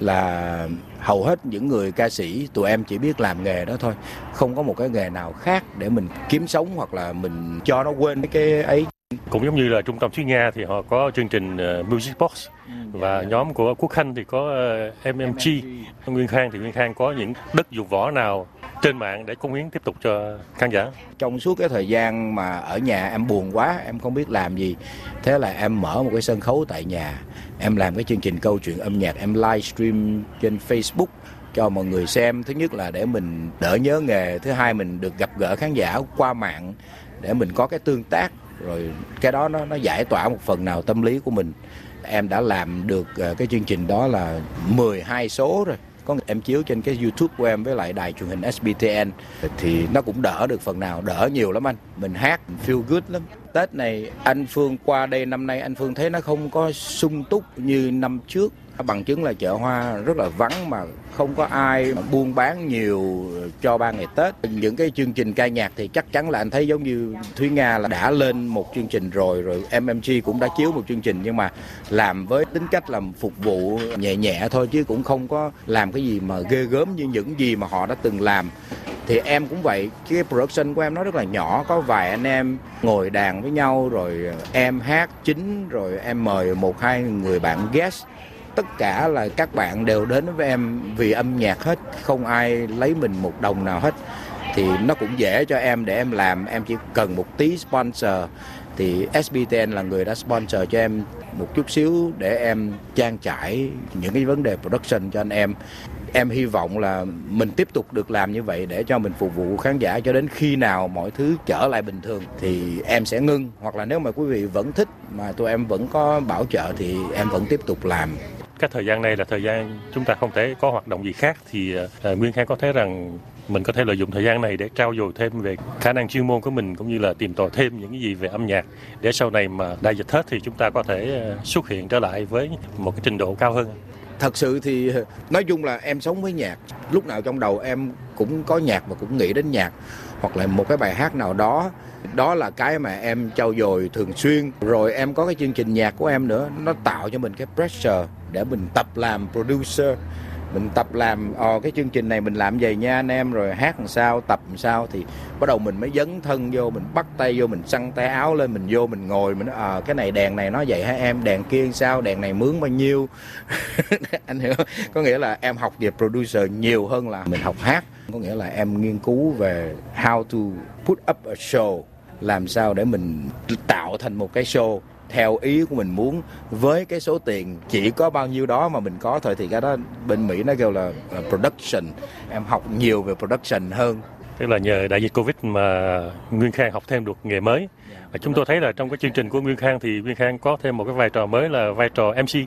là hầu hết những người ca sĩ, tụi em chỉ biết làm nghề đó thôi. Không có một cái nghề nào khác để mình kiếm sống hoặc là mình cho nó quên cái ấy. Cũng giống như là Trung tâm Thúy Nga thì họ có chương trình Music Box, và nhóm của Quốc Khanh thì có MMG. Nguyên Khang thì Nguyên Khang có những đất dụng võ nào trên mạng để cống hiến tiếp tục cho khán giả? Trong suốt cái thời gian mà ở nhà em buồn quá, em không biết làm gì, thế là em mở một cái sân khấu tại nhà. Em làm cái chương trình câu chuyện âm nhạc, em livestream trên Facebook cho mọi người xem. Thứ nhất là để mình đỡ nhớ nghề, thứ hai mình được gặp gỡ khán giả qua mạng để mình có cái tương tác, rồi cái đó nó giải tỏa một phần nào tâm lý của mình. Em đã làm được cái chương trình đó là 12 số rồi. Có em chiếu trên cái YouTube của em với lại đài truyền hình SBTN thì nó cũng đỡ được phần nào, đỡ nhiều lắm anh. Mình hát feel good lắm. Tết này anh Phương qua đây năm nay anh Phương thấy nó không có sung túc như năm trước. Bằng chứng là chợ hoa rất là vắng mà không có ai buôn bán nhiều cho 3 ngày Tết. Những cái chương trình ca nhạc thì chắc chắn là anh thấy giống như Thúy Nga là đã lên một chương trình rồi MMG cũng đã chiếu một chương trình, nhưng mà làm với tính cách làm phục vụ nhẹ nhẹ thôi chứ cũng không có làm cái gì mà ghê gớm như những gì mà họ đã từng làm. Thì em cũng vậy, cái production của em nó rất là nhỏ, có vài anh em ngồi đàn với nhau rồi em hát chính, rồi em mời 1-2 người bạn guest. Tất cả là các bạn đều đến với em vì âm nhạc hết, không ai lấy mình một đồng nào hết. Thì nó cũng dễ cho em để em làm, em chỉ cần một tí sponsor. Thì SBTN là người đã sponsor cho em một chút xíu để em trang trải những cái vấn đề production cho anh em. Em hy vọng là mình tiếp tục được làm như vậy để cho mình phục vụ khán giả cho đến khi nào mọi thứ trở lại bình thường thì em sẽ ngưng. Hoặc là nếu mà quý vị vẫn thích mà tụi em vẫn có bảo trợ thì em vẫn tiếp tục làm. Cái thời gian này là thời gian chúng ta không thể có hoạt động gì khác, thì Nguyên Khang có thấy rằng mình có thể lợi dụng thời gian này để trau dồi thêm về khả năng chuyên môn của mình, cũng như là tìm tòi thêm những cái gì về âm nhạc để sau này mà đại dịch hết thì chúng ta có thể xuất hiện trở lại với một cái trình độ cao hơn. Thật sự thì nói chung là em sống với nhạc, lúc nào trong đầu em cũng có nhạc và cũng nghĩ đến nhạc, hoặc là một cái bài hát nào đó. Đó là cái mà em trau dồi thường xuyên. Rồi em có cái chương trình nhạc của em nữa, nó tạo cho mình cái pressure để mình tập làm producer. Mình tập làm cái chương trình này mình làm vậy nha anh em, rồi hát làm sao, tập làm sao, thì bắt đầu mình mới dấn thân vô, mình bắt tay vô, mình xăng tay áo lên, mình vô mình ngồi, mình nói cái này đèn này nó vậy hả em, đèn kia sao, đèn này mướn bao nhiêu. Anh hiểu không? Có nghĩa là em học về producer nhiều hơn là mình học hát. Có nghĩa là em nghiên cứu về how to put up a show, làm sao để mình tạo thành một cái show theo ý của mình muốn, với cái số tiền chỉ có bao nhiêu đó mà mình có thôi. Thì cái đó bên Mỹ nó kêu là production. Em học nhiều về production hơn. Tức là nhờ đại dịch Covid mà Nguyên Khang học thêm được nghề mới. Và chúng tôi thấy là trong cái chương trình của Nguyên Khang thì Nguyên Khang có thêm một cái vai trò mới là vai trò MC.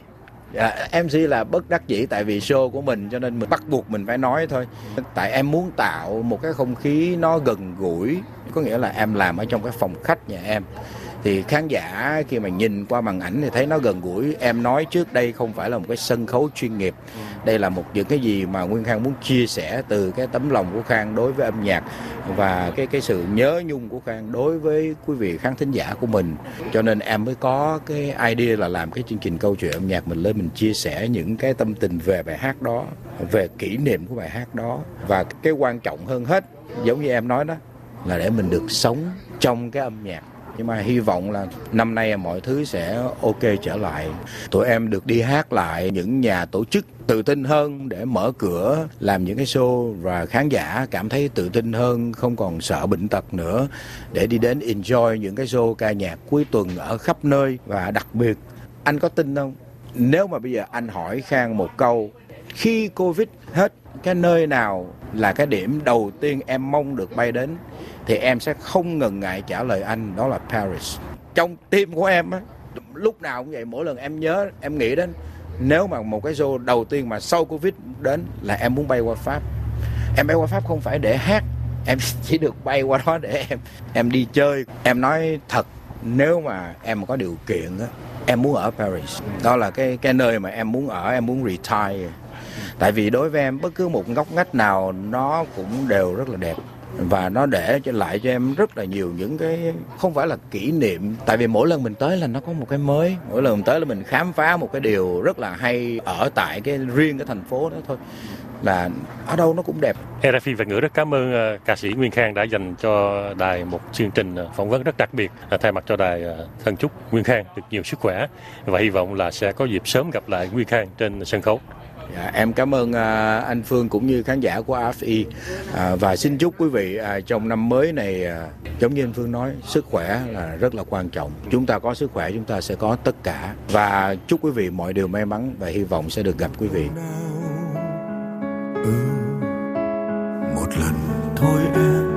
MC là bất đắc dĩ tại vì show của mình cho nên mình bắt buộc mình phải nói thôi. Tại em muốn tạo một cái không khí nó gần gũi, có nghĩa là em làm ở trong cái phòng khách nhà em. Thì khán giả khi mà nhìn qua màn ảnh thì thấy nó gần gũi. Em nói trước đây không phải là một cái sân khấu chuyên nghiệp. Đây là những cái gì mà Nguyên Khang muốn chia sẻ từ cái tấm lòng của Khang đối với âm nhạc và cái sự nhớ nhung của Khang đối với quý vị khán thính giả của mình. Cho nên em mới có cái idea là làm cái chương trình câu chuyện âm nhạc mình lên, mình chia sẻ những cái tâm tình về bài hát đó, về kỷ niệm của bài hát đó. Và cái quan trọng hơn hết, giống như em nói đó, là để mình được sống trong cái âm nhạc. Nhưng mà hy vọng là năm nay mọi thứ sẽ ok trở lại. Tụi em được đi hát lại những nhà tổ chức tự tin hơn để mở cửa làm những cái show và khán giả cảm thấy tự tin hơn, không còn sợ bệnh tật nữa, để đi đến enjoy những cái show ca nhạc cuối tuần ở khắp nơi. Và đặc biệt, anh có tin không? Nếu mà bây giờ anh hỏi Khang một câu, khi Covid hết, cái nơi nào là cái điểm đầu tiên em mong được bay đến, thì em sẽ không ngần ngại trả lời anh, đó là Paris. Trong tim của em á, lúc nào cũng vậy, mỗi lần em nhớ, em nghĩ đến nếu mà một cái show đầu tiên mà sau Covid đến là em muốn bay qua Pháp. Em bay qua Pháp không phải để hát, em chỉ được bay qua đó để em đi chơi. Em nói thật, nếu mà em có điều kiện á, em muốn ở Paris. Đó là cái nơi mà em muốn ở, em muốn retire. Tại vì đối với em, bất cứ một ngóc ngách nào nó cũng đều rất là đẹp. Và nó để lại cho em rất là nhiều những cái, không phải là kỷ niệm. Tại vì mỗi lần mình tới là nó có một cái mới. Mỗi lần mình tới là mình khám phá một cái điều rất là hay ở tại riêng cái thành phố đó thôi. Là ở đâu nó cũng đẹp. RFI Việt ngữ rất cảm ơn ca sĩ Nguyên Khang đã dành cho đài một chương trình phỏng vấn rất đặc biệt. Thay mặt cho đài thân chúc Nguyên Khang được nhiều sức khỏe và hy vọng là sẽ có dịp sớm gặp lại Nguyên Khang trên sân khấu. Dạ, em cảm ơn anh Phương cũng như khán giả của RFI và xin chúc quý vị trong năm mới này, giống như anh Phương nói, sức khỏe là rất là quan trọng. Chúng ta có sức khỏe chúng ta sẽ có tất cả, và chúc quý vị mọi điều may mắn và hy vọng sẽ được gặp quý vị. Một lần thôi em,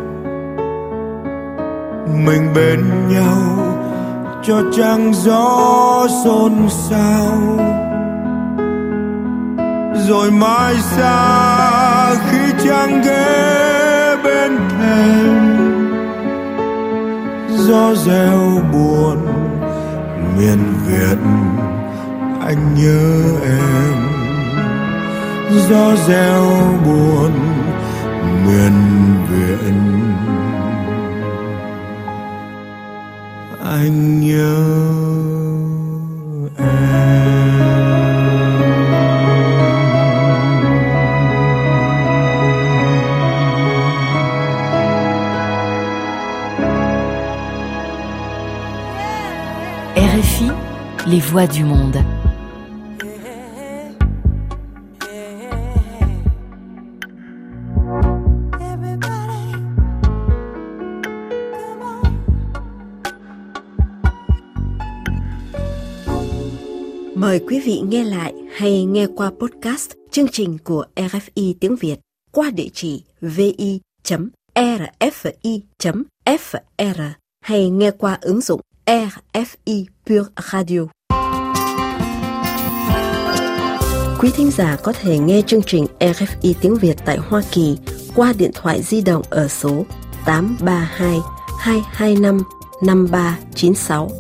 mình bên nhau cho trăng gió xôn xao, rồi mai xa khi trăng ghé bên thềm, gió reo buồn miền Việt anh nhớ em, gió reo buồn miền Việt anh nhớ em. RFI, les voix du monde. Mời quý vị nghe lại hay nghe qua podcast chương trình của RFI tiếng Việt qua địa chỉ vi.rfi.fr hay nghe qua ứng dụng RFI Pure Radio. Quý thính giả có thể nghe chương trình RFI tiếng Việt tại Hoa Kỳ qua điện thoại di động ở số 832 225 5396.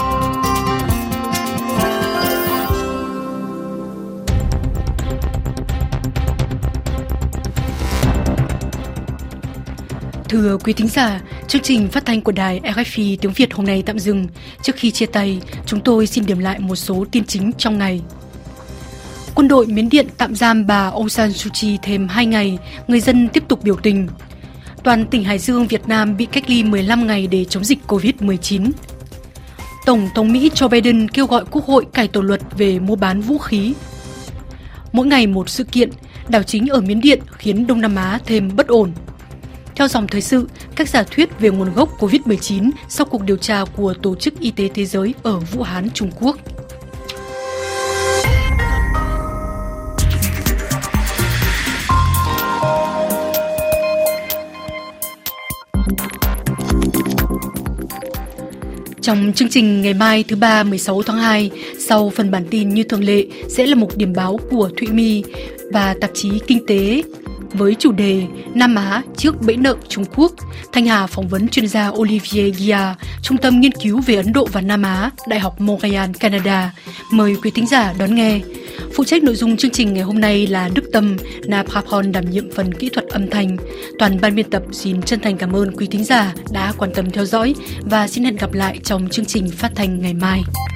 Thưa quý thính giả, chương trình phát thanh của đài RFI tiếng Việt hôm nay tạm dừng. Trước khi chia tay, chúng tôi xin điểm lại một số tin chính trong ngày. Quân đội Miến Điện tạm giam bà Aung San Suu Kyi thêm 2 ngày, người dân tiếp tục biểu tình. Toàn tỉnh Hải Dương, Việt Nam bị cách ly 15 ngày để chống dịch Covid-19. Tổng thống Mỹ Joe Biden kêu gọi Quốc hội cải tổ luật về mua bán vũ khí. Mỗi ngày một sự kiện, đảo chính ở Miến Điện khiến Đông Nam Á thêm bất ổn. Theo dòng thời sự, các giả thuyết về nguồn gốc Covid-19 sau cuộc điều tra của Tổ chức Y tế Thế giới ở Vũ Hán, Trung Quốc. Trong chương trình ngày mai thứ Ba 16 tháng 2, sau phần bản tin như thường lệ sẽ là mục điểm báo của Thụy My và tạp chí Kinh tế với chủ đề Nam Á trước bẫy nợ Trung Quốc. Thanh Hà phỏng vấn chuyên gia Olivier Guillard, Trung tâm Nghiên cứu về Ấn Độ và Nam Á, Đại học Montreal, Canada. Mời quý thính giả đón nghe. Phụ trách nội dung chương trình ngày hôm nay là Đức Tâm, Na Prapon đảm nhiệm phần kỹ thuật âm thanh. Toàn ban biên tập xin chân thành cảm ơn quý thính giả đã quan tâm theo dõi và xin hẹn gặp lại trong chương trình phát thanh ngày mai.